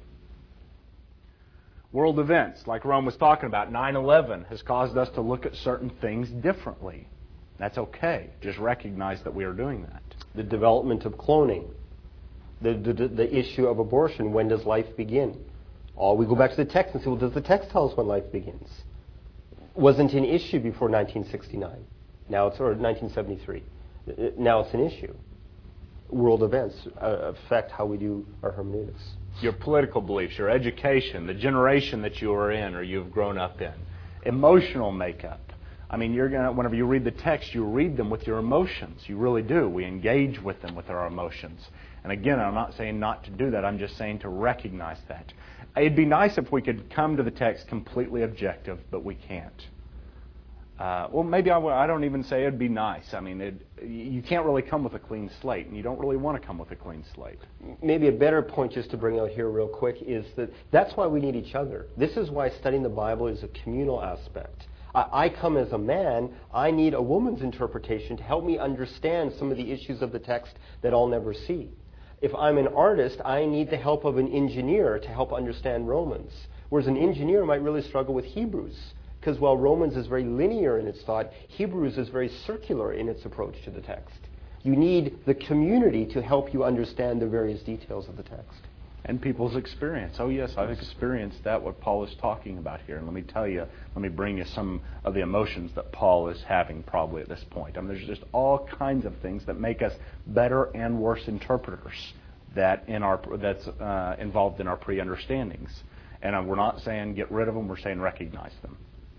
World events, like Rome was talking about, 9/11 has caused us to look at certain things differently. That's okay. Just recognize that we are doing that. The development of cloning, the issue of abortion, when does life begin? Or we go back to the text and say, well, does the text tell us when life begins? Wasn't an issue before 1969. Now it's, or 1973. Now it's an issue. World events affect how we do our hermeneutics. Your political beliefs, your education, the generation that you are in or you've grown up in, emotional makeup. I mean, whenever you read the text, you read them with your emotions. You really do. We engage with them with our emotions. And again, I'm not saying not to do that. I'm just saying to recognize that. It'd be nice if we could come to the text completely objective, but we can't. Well, maybe I don't even say it'd be nice. I mean, you can't really come with a clean slate, and you don't really want to come with a clean slate. Maybe a better point just to bring out here real quick is that that's why we need each other. This is why studying the Bible is a communal aspect. I come as a man, I need a woman's interpretation to help me understand some of the issues of the text that I'll never see. If I'm an artist, I need the help of an engineer to help understand Romans. Whereas an engineer might really struggle with Hebrews. Because while Romans is very linear in its thought, Hebrews is very circular in its approach to the text. You need the community to help you understand the various details of the text. And people's experience. Oh yes, I've experienced that, what Paul is talking about here. And let me bring you some of the emotions that Paul is having probably at this point. I mean, there's just all kinds of things that make us better and worse interpreters that's involved in our pre-understandings. And we're not saying get rid of them, we're saying recognize them.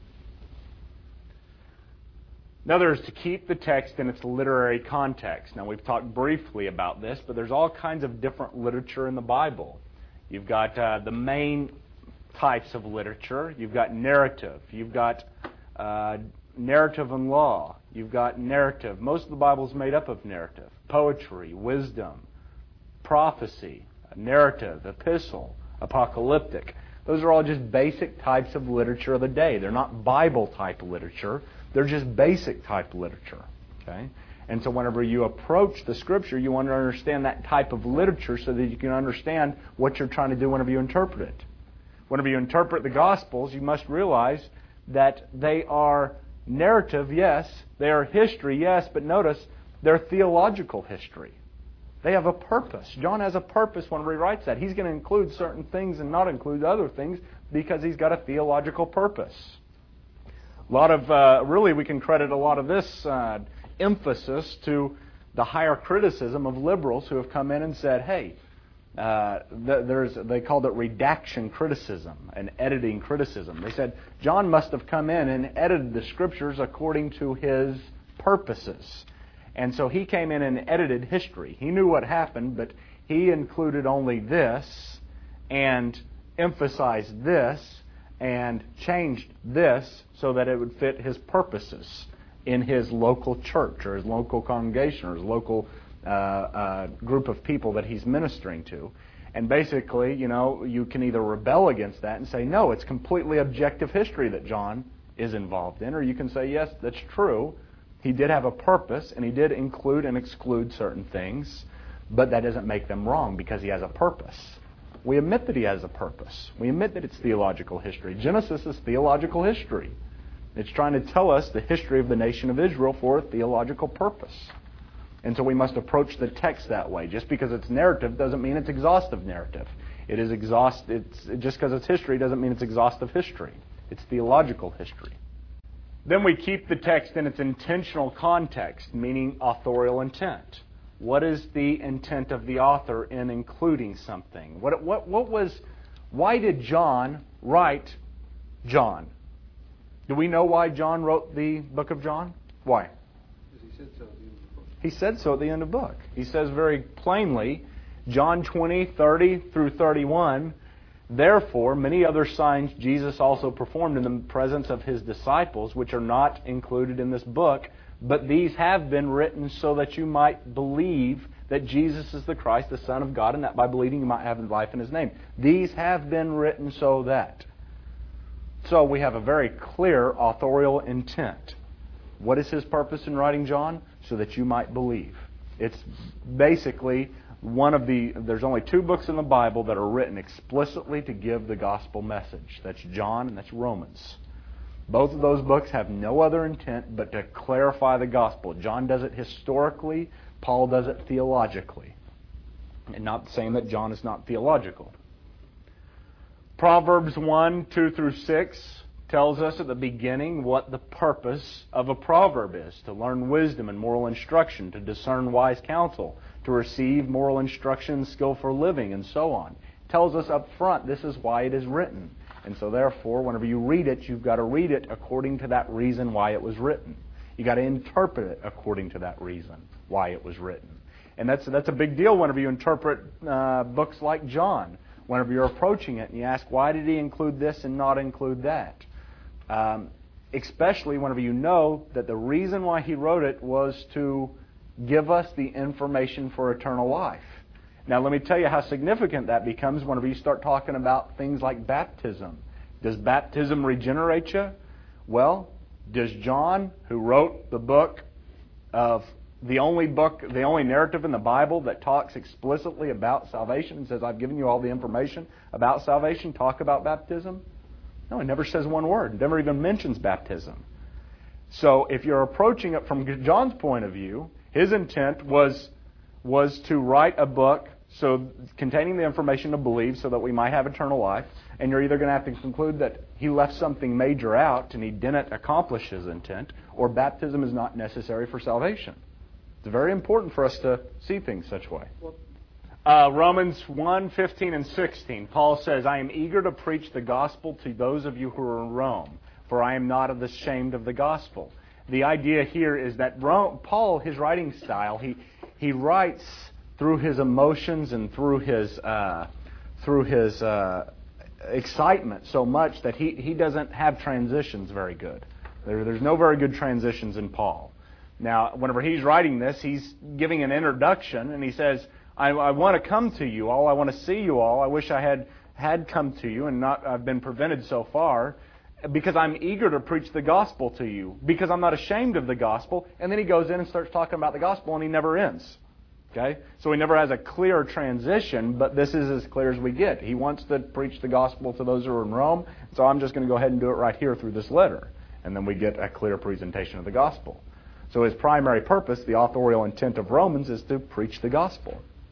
Another is to keep the text in its literary context. Now, we've talked briefly about this, but there's all kinds of different literature in the Bible. You've got the main types of literature. You've got narrative. You've got narrative and law. You've got narrative. Most of the Bible is made up of narrative. Poetry, wisdom, prophecy, narrative, epistle, apocalyptic. Those are all just basic types of literature of the day. They're not Bible-type literature. They're just basic type literature. Okay? And so whenever you approach the Scripture, you want to understand that type of literature so that you can understand what you're trying to do whenever you interpret it. Whenever you interpret the Gospels, you must realize that they are narrative, yes. They are history, yes. But notice, they're theological history. They have a purpose. John has a purpose whenever he writes that. He's going to include certain things and not include other things because he's got a theological purpose. A lot of, really we can credit a lot of this emphasis to the higher criticism of liberals who have come in and said, hey, they called it redaction criticism and editing criticism. They said John must have come in and edited the Scriptures according to his purposes. And so he came in and edited history. He knew what happened, but he included only this and emphasized this and changed this so that it would fit his purposes in his local church or his local congregation or his local group of people that he's ministering to. And basically, you can either rebel against that and say, no, it's completely objective history that John is involved in, or you can say, yes, that's true. He did have a purpose, and he did include and exclude certain things, but that doesn't make them wrong because he has a purpose. We admit that he has a purpose. We admit that it's theological history. Genesis is theological history. It's trying to tell us the history of the nation of Israel for a theological purpose. And so we must approach the text that way. Just because it's narrative doesn't mean it's exhaustive narrative. Just because it's history doesn't mean it's exhaustive history. It's theological history. Then we keep the text in its intentional context, meaning authorial intent. What is the intent of the author in including something? Why did John write John? Do we know why John wrote the book of John? Why? Because he said so at the end of the book. He said so at the end of the book. He says very plainly, John 20, 30 through 31, therefore, many other signs Jesus also performed in the presence of his disciples, which are not included in this book, but these have been written so that you might believe that Jesus is the Christ, the Son of God, and that by believing you might have life in his name. These have been written so that. So we have a very clear authorial intent. What is his purpose in writing John? So that you might believe. It's basically there's only 2 books in the Bible that are written explicitly to give the gospel message. That's John and that's Romans. Both of those books have no other intent but to clarify the gospel. John does it historically, Paul does it theologically. And not saying that John is not theological. Proverbs 1, 2 through 6 tells us at the beginning what the purpose of a proverb is: to learn wisdom and moral instruction, to discern wise counsel, to receive moral instruction, skill for living, and so on. It tells us up front this is why it is written. And so therefore, whenever you read it, you've got to read it according to that reason why it was written. You've got to interpret it according to that reason why it was written. And that's a big deal whenever you interpret books like John. Whenever you're approaching it and you ask, why did he include this and not include that? Especially whenever you know that the reason why he wrote it was to give us the information for eternal life. Now let me tell you how significant that becomes whenever you start talking about things like baptism. Does baptism regenerate you? Well, does John, who wrote the book of the only narrative in the Bible that talks explicitly about salvation and says, I've given you all the information about salvation, talk about baptism? No, it never says one word. It never even mentions baptism. So if you're approaching it from John's point of view, his intent was to write a book containing the information to believe so that we might have eternal life, and you're either going to have to conclude that he left something major out and he didn't accomplish his intent, or baptism is not necessary for salvation. It's very important for us to see things such way. Romans 1, 15 and 16, Paul says, I am eager to preach the gospel to those of you who are in Rome, for I am not ashamed of the gospel. The idea here is that Paul, his writing style, he writes through his emotions and through his excitement so much that he doesn't have transitions very good. There's no very good transitions in Paul. Now, whenever he's writing this, he's giving an introduction, and he says, I want to come to you all. I want to see you all. I wish I had come to you, and I've been prevented so far, because I'm eager to preach the gospel to you, because I'm not ashamed of the gospel. And then he goes in and starts talking about the gospel, and he never ends. Okay? So he never has a clear transition, but this is as clear as we get. He wants to preach the gospel to those who are in Rome, so I'm just going to go ahead and do it right here through this letter. And then we get a clear presentation of the gospel. So his primary purpose, the authorial intent of Romans, is to preach the gospel.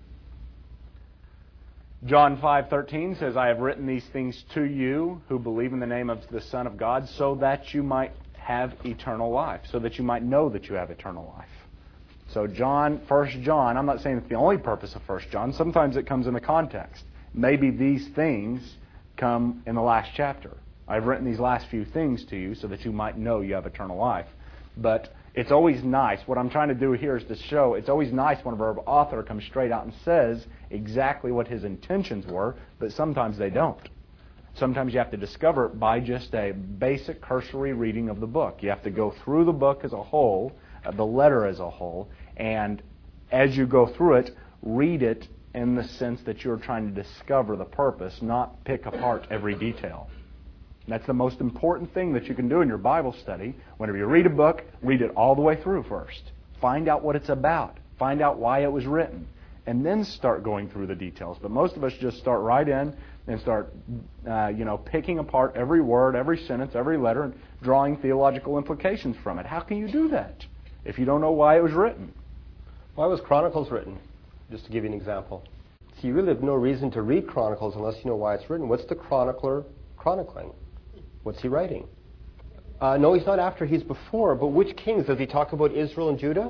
John 5:13 says, I have written these things to you who believe in the name of the Son of God so that you might have eternal life, so that you might know that you have eternal life. So 1 John, I'm not saying it's the only purpose of 1 John. Sometimes it comes in the context. Maybe these things come in the last chapter. I've written these last few things to you so that you might know you have eternal life. But it's always nice. What I'm trying to do here is to show it's always nice when a verb author comes straight out and says exactly what his intentions were, but sometimes they don't. Sometimes you have to discover it by just a basic cursory reading of the book. You have to go through the book as a whole, the letter as a whole, and as you go through it, read it in the sense that you're trying to discover the purpose, not pick apart every detail. That's the most important thing that you can do in your Bible study. Whenever you read a book, read it all the way through first. Find out what it's about. Find out why it was written. And then start going through the details. But most of us just start right in and start picking apart every word, every sentence, every letter, and drawing theological implications from it. How can you do that if you don't know why it was written? Why was Chronicles written? Just to give you an example. So you really have no reason to read Chronicles unless you know why it's written. What's the chronicler chronicling? What's he writing? No, he's not after, he's before. But which kings? Does he talk about Israel and Judah?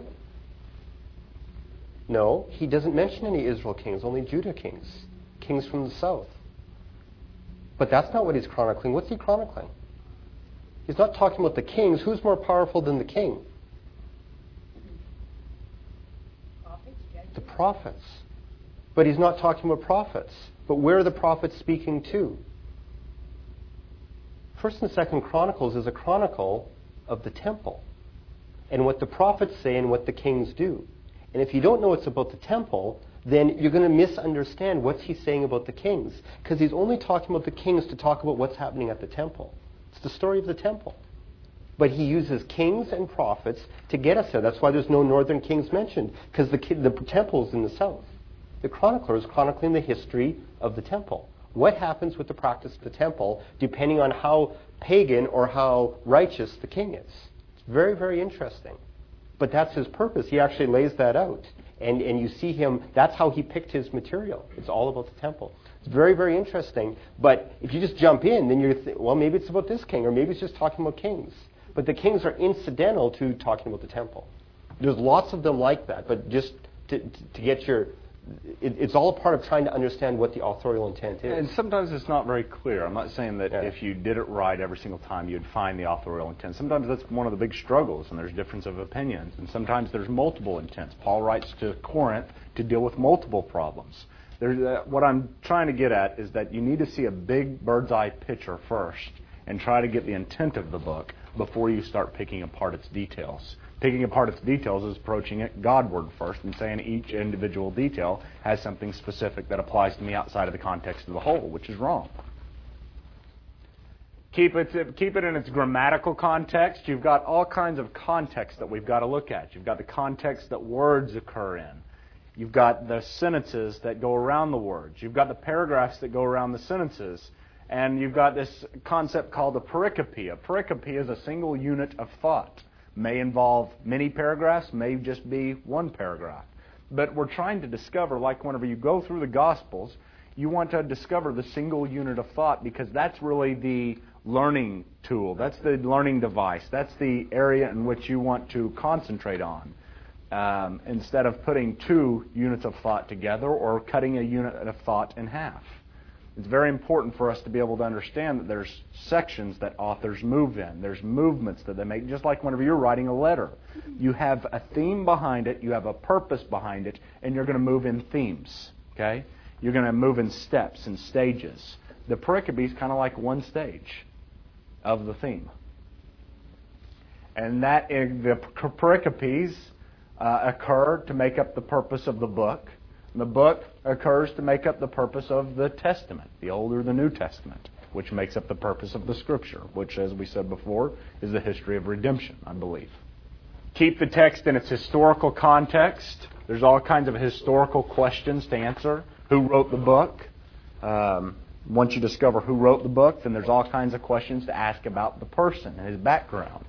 No, he doesn't mention any Israel kings, only Judah kings. Kings from the south. But that's not what he's chronicling. What's he chronicling? He's not talking about the kings. Who's more powerful than the king? The prophets. But he's not talking about prophets. But where are the prophets speaking to? 1st and 2nd Chronicles is a chronicle of the temple and what the prophets say and what the kings do. And if you don't know it's about the temple, then you're going to misunderstand what's he saying about the kings, because he's only talking about the kings to talk about what's happening at the temple. It's the story of the temple. But he uses kings and prophets to get us there. That's why there's no northern kings mentioned, because the temple's in the south. The chronicler is chronicling the history of the temple. What happens with the practice of the temple depending on how pagan or how righteous the king is. It's very, very interesting. But that's his purpose. He actually lays that out. And you see him, that's how he picked his material. It's all about the temple. It's very, very interesting. But if you just jump in, then you're, well, maybe it's about this king, or maybe it's just talking about kings. But the kings are incidental to talking about the temple. There's lots of them like that, but just to get your... It's all a part of trying to understand what the authorial intent is. And sometimes it's not very clear. I'm not saying that if you did it right every single time you'd find the authorial intent. Sometimes that's one of the big struggles, and there's difference of opinions. And sometimes there's multiple intents. Paul writes to Corinth to deal with multiple problems. What I'm trying to get at is that you need to see a big bird's eye picture first and try to get the intent of the book before you start picking apart its details. Picking apart its details is approaching it Godward first and saying each individual detail has something specific that applies to me outside of the context of the whole, which is wrong. Keep it in its grammatical context. You've got all kinds of context that we've got to look at. You've got the context that words occur in. You've got the sentences that go around the words. You've got the paragraphs that go around the sentences. And you've got this concept called a pericope. A pericope is a single unit of thought. May involve many paragraphs, may just be one paragraph. But we're trying to discover, like whenever you go through the Gospels, you want to discover the single unit of thought, because that's really the learning tool. That's the learning device. That's the area in which you want to concentrate on. Instead of putting two units of thought together or cutting a unit of thought in half. It's very important for us to be able to understand that there's sections that authors move in. There's movements that they make, just like whenever you're writing a letter. You have a theme behind it, you have a purpose behind it, and you're going to move in themes. Okay? You're going to move in steps and stages. The pericope is kind of like one stage of the theme. And that the pericopes occur to make up the purpose of the book. And the book occurs to make up the purpose of the Testament, the Old or the New Testament, which makes up the purpose of the Scripture, which, as we said before, is the history of redemption, I believe. Keep the text in its historical context. There's all kinds of historical questions to answer. Who wrote the book? Once you discover who wrote the book, then there's all kinds of questions to ask about the person and his background.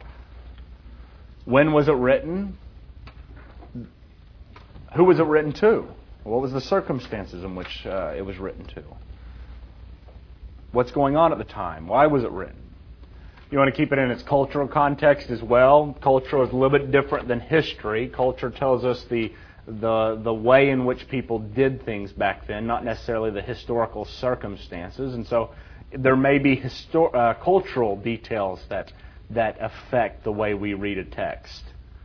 When was it written? Who was it written to? What was the circumstances in which it was written to? What's going on at the time? Why was it written? You want to keep it in its cultural context as well. Culture is a little bit different than history. Culture tells us the way in which people did things back then, not necessarily the historical circumstances. And so there may be cultural details that affect the way we read a text.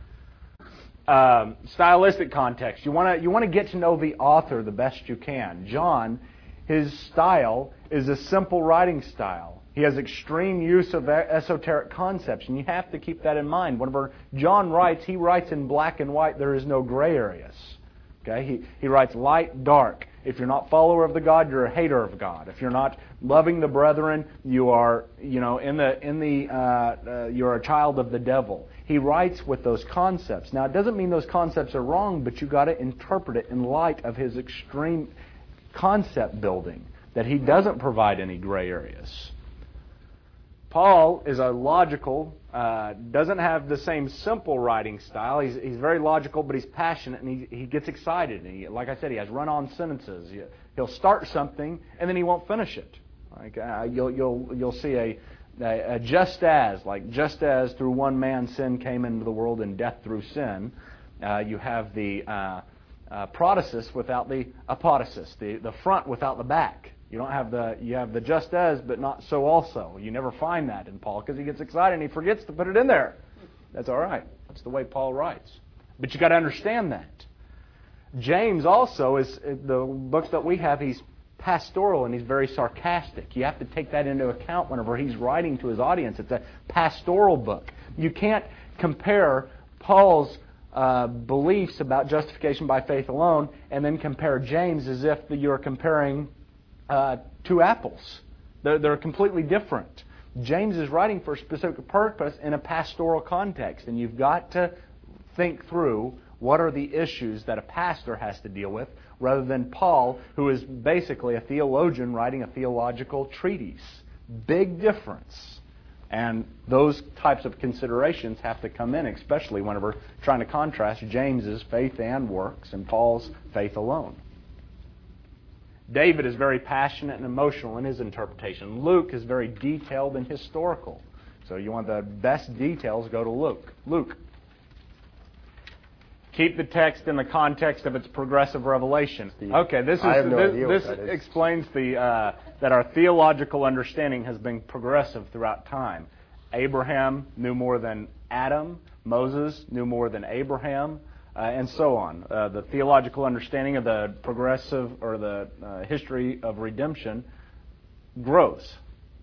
Stylistic context. You want to get to know the author the best you can. John, his style is a simple writing style. He has extreme use of esoteric concepts, and you have to keep that in mind. Whenever John writes, he writes in black and white. There is no gray areas. Okay, he writes light, dark. If you're not a follower of the God, you're a hater of God. If you're not loving the brethren, you are, you're a child of the devil. He writes with those concepts. Now, it doesn't mean those concepts are wrong, but you've got to interpret it in light of his extreme concept building, that he doesn't provide any gray areas. Paul is a logical, doesn't have the same simple writing style. He's very logical, but he's passionate, and he gets excited. And like I said, he has run-on sentences. He'll start something, and then he won't finish it. Like you'll see a just as through one man sin came into the world, and death through sin. You have the protasis without the apodosis, the front without the back. You have the just as, but not so also. You never find that in Paul because he gets excited and he forgets to put it in there. That's all right. That's the way Paul writes. But you got to understand that. James also is the books that we have. He's pastoral and he's very sarcastic. You have to take that into account whenever he's writing to his audience. It's a pastoral book. You can't compare Paul's beliefs about justification by faith alone and then compare James as if you're comparing two apples. They're completely different. James is writing for a specific purpose in a pastoral context, and you've got to think through what are the issues that a pastor has to deal with, rather than Paul, who is basically a theologian writing a theological treatise. Big difference. And those types of considerations have to come in, especially whenever trying to contrast James's faith and works and Paul's faith alone. David is very passionate and emotional in his interpretation. Luke is very detailed and historical. So you want the best details, go to Luke. Keep the text in the context of its progressive revelation. Okay, this explains that our theological understanding has been progressive throughout time. Abraham knew more than Adam. Moses knew more than Abraham. And so on. The theological understanding of the progressive or the history of redemption grows.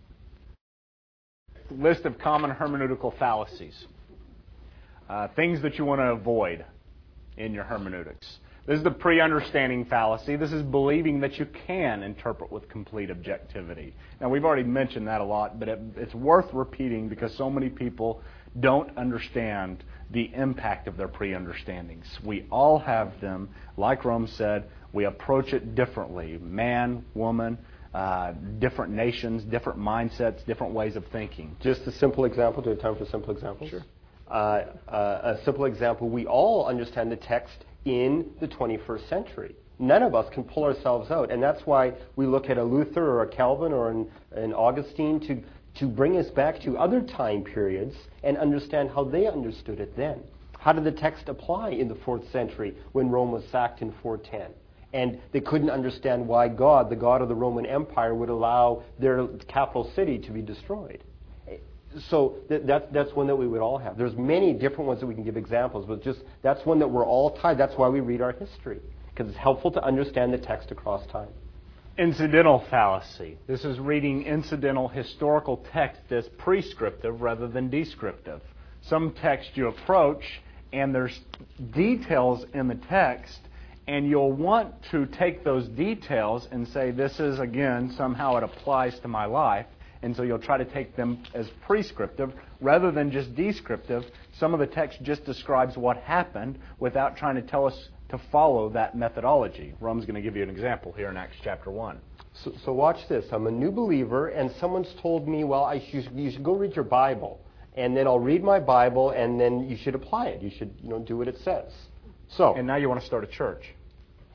List of common hermeneutical fallacies. Things that you want to avoid in your hermeneutics. This is the pre-understanding fallacy. This is believing that you can interpret with complete objectivity. Now, we've already mentioned that a lot, but it's worth repeating because so many people don't understand the impact of their pre-understandings. We all have them. Like Rome said, we approach it differently. Man, woman, different nations, different mindsets, different ways of thinking. Just a simple example. Do we have time for simple examples? Sure. A simple example, we all understand the text in the 21st century. None of us can pull ourselves out. And that's why we look at a Luther or a Calvin or an Augustine to bring us back to other time periods and understand how they understood it then. How did the text apply in the 4th century when Rome was sacked in 410? And they couldn't understand why God, the God of the Roman Empire, would allow their capital city to be destroyed. So that's one that we would all have. There's many different ones that we can give examples, but just that's one that we're all tied. That's why we read our history, because it's helpful to understand the text across time. Incidental fallacy. This is reading incidental historical text as prescriptive rather than descriptive. Some text you approach, and there's details in the text, and you'll want to take those details and say, this is, again, somehow it applies to my life. And so you'll try to take them as prescriptive rather than just descriptive. Some of the text just describes what happened without trying to tell us to follow that methodology. Rome's going to give you an example here in Acts chapter 1. So watch this. I'm a new believer, and someone's told me, well, you should go read your Bible. And then I'll read my Bible, and then you should apply it. You should do what it says. And now you want to start a church.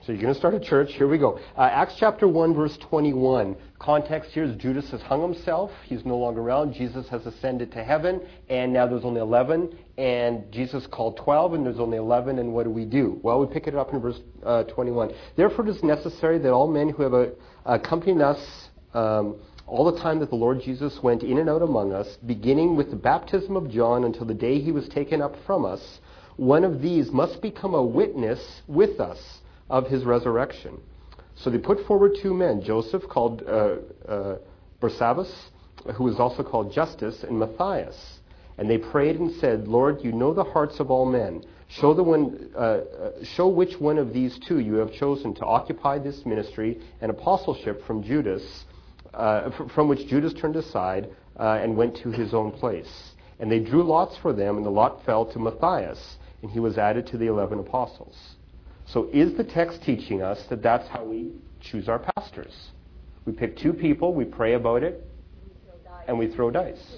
So you're going to start a church. Here we go. Acts chapter 1, verse 21. Context here is Judas has hung himself. He's no longer around. Jesus has ascended to heaven, and now there's only 11. And Jesus called 12, and there's only 11. And what do we do? Well, we pick it up in verse 21. Therefore, it is necessary that all men who have accompanied us all the time that the Lord Jesus went in and out among us, beginning with the baptism of John until the day he was taken up from us, one of these must become a witness with us of his resurrection. So they put forward 2 men, Joseph, called Barsabbas, who was also called Justus, and Matthias. And they prayed and said, Lord, you know the hearts of all men. Show which one of these 2 you have chosen to occupy this ministry and apostleship from which Judas turned aside and went to his own place. And they drew lots for them, and the lot fell to Matthias, and he was added to the 11 apostles. So is the text teaching us that that's how we choose our pastors? We pick 2 people, we pray about it, and we throw dice.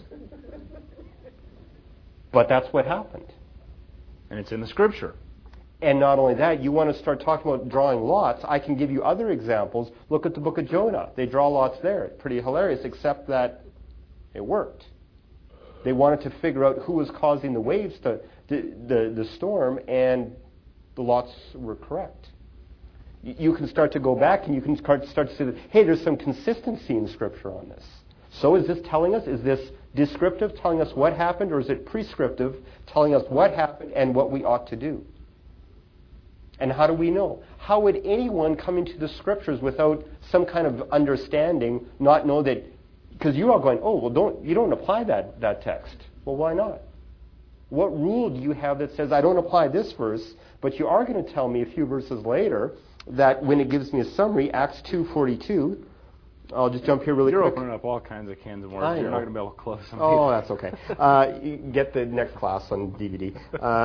But that's what happened. And it's in the Scripture. And not only that, you want to start talking about drawing lots, I can give you other examples. Look at the book of Jonah. They draw lots there. Pretty hilarious, except that it worked. They wanted to figure out who was causing the waves, the storm, and the lots were correct. You can start to go back and you can start to say that, hey, there's some consistency in Scripture on this. So is this telling us, is this descriptive, telling us what happened, or is it prescriptive, telling us what happened and what we ought to do? And how do we know? How would anyone come into the Scriptures without some kind of understanding, not know that, because you're all going, oh, well, you don't apply that text. Well, why not? What rule do you have that says I don't apply this verse, but you are going to tell me a few verses later that when it gives me a summary, Acts 2:42, I'll just jump here really quick. You're opening up all kinds of cans of worms. You're not going to be able to close them. Oh, that's okay. You get the next class on DVD.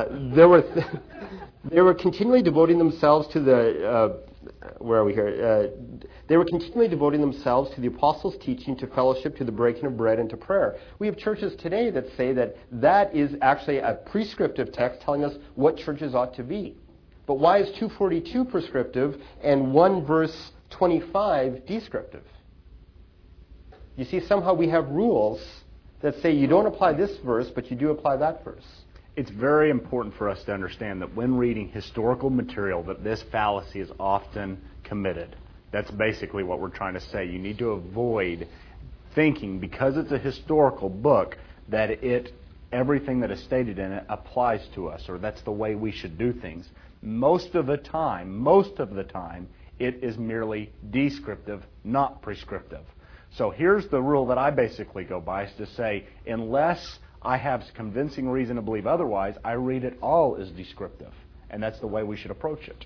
They were continually devoting themselves to the... where are we here? They were continually devoting themselves to the apostles' teaching, to fellowship, to the breaking of bread, and to prayer. We have churches today that say that is actually a prescriptive text telling us what churches ought to be. But why is 2:42 prescriptive and 1 verse 25 descriptive? You see, somehow we have rules that say you don't apply this verse, but you do apply that verse. It's very important for us to understand that when reading historical material, that this fallacy is often committed. That's basically what we're trying to say. You need to avoid thinking, because it's a historical book, that everything that is stated in it applies to us, or that's the way we should do things. Most of the time, it is merely descriptive, not prescriptive. So here's the rule that I basically go by, is to say, unless I have convincing reason to believe otherwise, I read it all as descriptive. And that's the way we should approach it.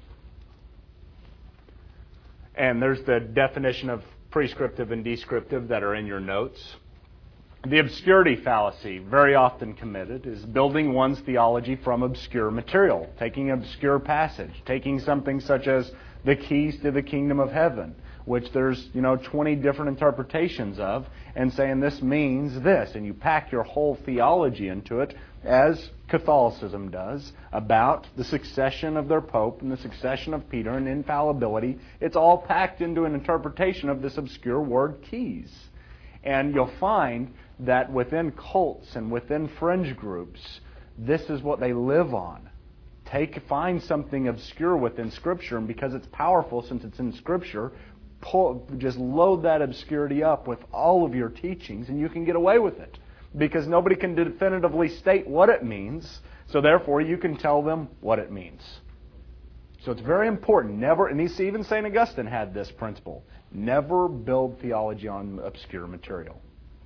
And there's the definition of prescriptive and descriptive that are in your notes. The obscurity fallacy, very often committed, is building one's theology from obscure material, taking an obscure passage, taking something such as the keys to the kingdom of heaven, which there's 20 different interpretations of, and saying this means this, and you pack your whole theology into it, as Catholicism does, about the succession of their Pope and the succession of Peter and infallibility. It's all packed into an interpretation of this obscure word keys. And you'll find that within cults and within fringe groups, this is what they live on. Find something obscure within Scripture, and because it's powerful, since it's in Scripture, just load that obscurity up with all of your teachings, and you can get away with it. Because nobody can definitively state what it means, so therefore you can tell them what it means. So it's very important. Never, and even St. Augustine had this principle. Never build theology on obscure material.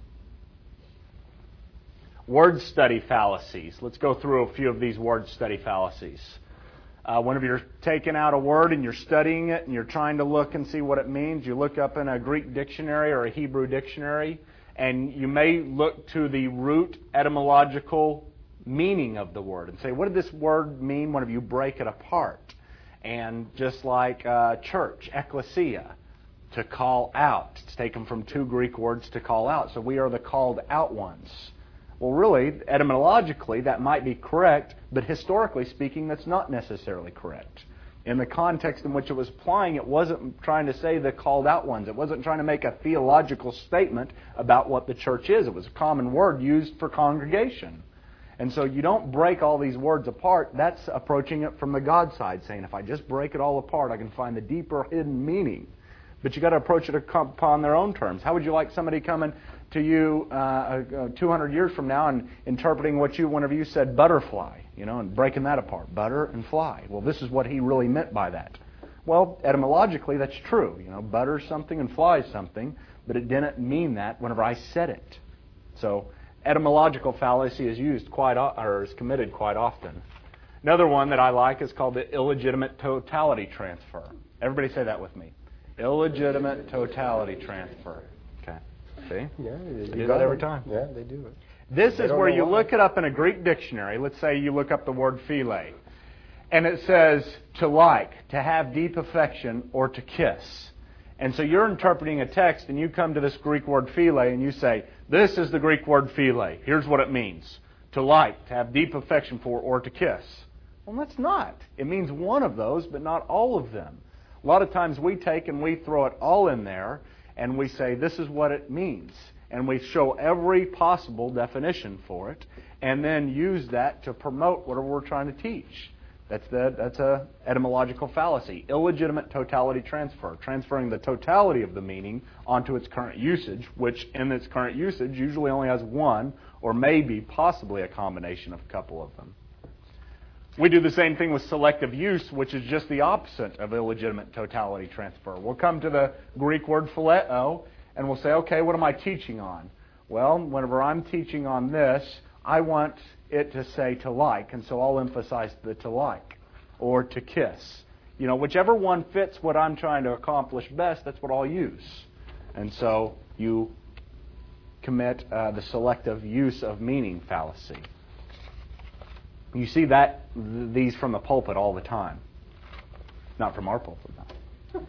Word study fallacies. Let's go through a few of these word study fallacies. Whenever you're taking out a word and you're studying it and you're trying to look and see what it means, you look up in a Greek dictionary or a Hebrew dictionary, and you may look to the root etymological meaning of the word and say, what did this word mean whenever you break it apart? And just like church, ecclesia, to call out. It's taken from 2 Greek words to call out. So we are the called out ones. Well, really, etymologically, that might be correct, but historically speaking, that's not necessarily correct. In the context in which it was applying, it wasn't trying to say the called out ones. It wasn't trying to make a theological statement about what the church is. It was a common word used for congregation. And so you don't break all these words apart. That's approaching it from the God side, saying if I just break it all apart, I can find the deeper hidden meaning. But you got to approach it upon their own terms. How would you like somebody coming to you 200 years from now and interpreting what whenever you said butterfly, and breaking that apart, butter and fly? Well, this is what he really meant by that. Well, etymologically, that's true. Butter's something and fly's something, but it didn't mean that whenever I said it. So etymological fallacy is used is committed quite often. Another one that I like is called the illegitimate totality transfer. Everybody say that with me. Illegitimate totality transfer. Okay. See? Yeah, they do that every time. Yeah, they do it. This is where you look it up in a Greek dictionary. Let's say you look up the word philia. And it says to like, to have deep affection, or to kiss. And so you're interpreting a text and you come to this Greek word philia and you say, this is the Greek word philia. Here's what it means. To like, to have deep affection for, or to kiss. Well, that's not. It means one of those, but not all of them. A lot of times we take and we throw it all in there and we say this is what it means. And we show every possible definition for it and then use that to promote whatever we're trying to teach. That's a etymological fallacy. Illegitimate totality transfer. Transferring the totality of the meaning onto its current usage, which in its current usage usually only has one or maybe possibly a combination of a couple of them. We do the same thing with selective use, which is just the opposite of illegitimate totality transfer. We'll come to the Greek word phileo, and we'll say, okay, what am I teaching on? Well, whenever I'm teaching on this, I want it to say to like, and so I'll emphasize the to like, or to kiss. Whichever one fits what I'm trying to accomplish best, that's what I'll use. And so you commit the selective use of meaning fallacy. You see these from the pulpit all the time. Not from our pulpit, though.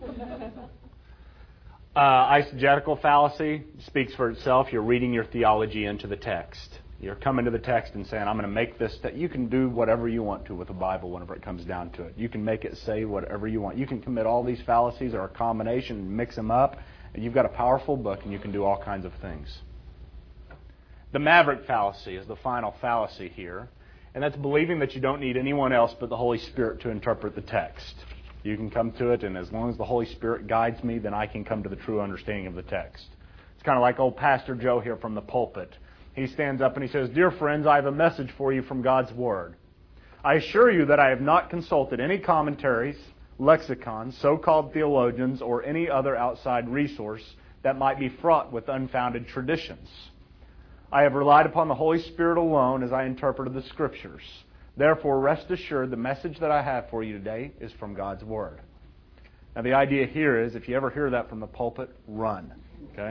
Eisegetical fallacy speaks for itself. You're reading your theology into the text. You're coming to the text and saying, I'm going to make this. You can do whatever you want to with the Bible whenever it comes down to it. You can make it say whatever you want. You can commit all these fallacies or a combination and mix them up. And you've got a powerful book and you can do all kinds of things. The maverick fallacy is the final fallacy here. And that's believing that you don't need anyone else but the Holy Spirit to interpret the text. You can come to it, and as long as the Holy Spirit guides me, then I can come to the true understanding of the text. It's kind of like old Pastor Joe here from the pulpit. He stands up and he says, Dear friends, I have a message for you from God's Word. I assure you that I have not consulted any commentaries, lexicons, so-called theologians, or any other outside resource that might be fraught with unfounded traditions. I have relied upon the Holy Spirit alone as I interpreted the Scriptures. Therefore, rest assured the message that I have for you today is from God's Word. Now, the idea here is, if you ever hear that from the pulpit, run. Okay?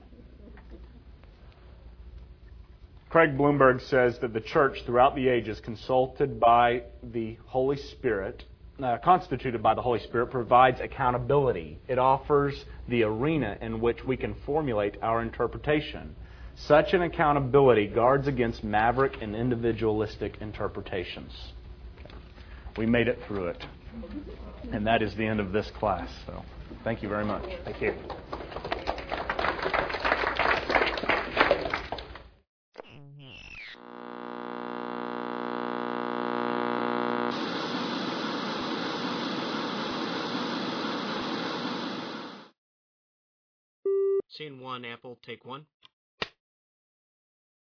Craig Bloomberg says that the church throughout the ages consulted by the Holy Spirit, constituted by the Holy Spirit, provides accountability. It offers the arena in which we can formulate our interpretation. Such an accountability guards against maverick and individualistic interpretations. We made it through it. And that is the end of this class. So, thank you very much. Thank you. Scene 1, Apple, take 1.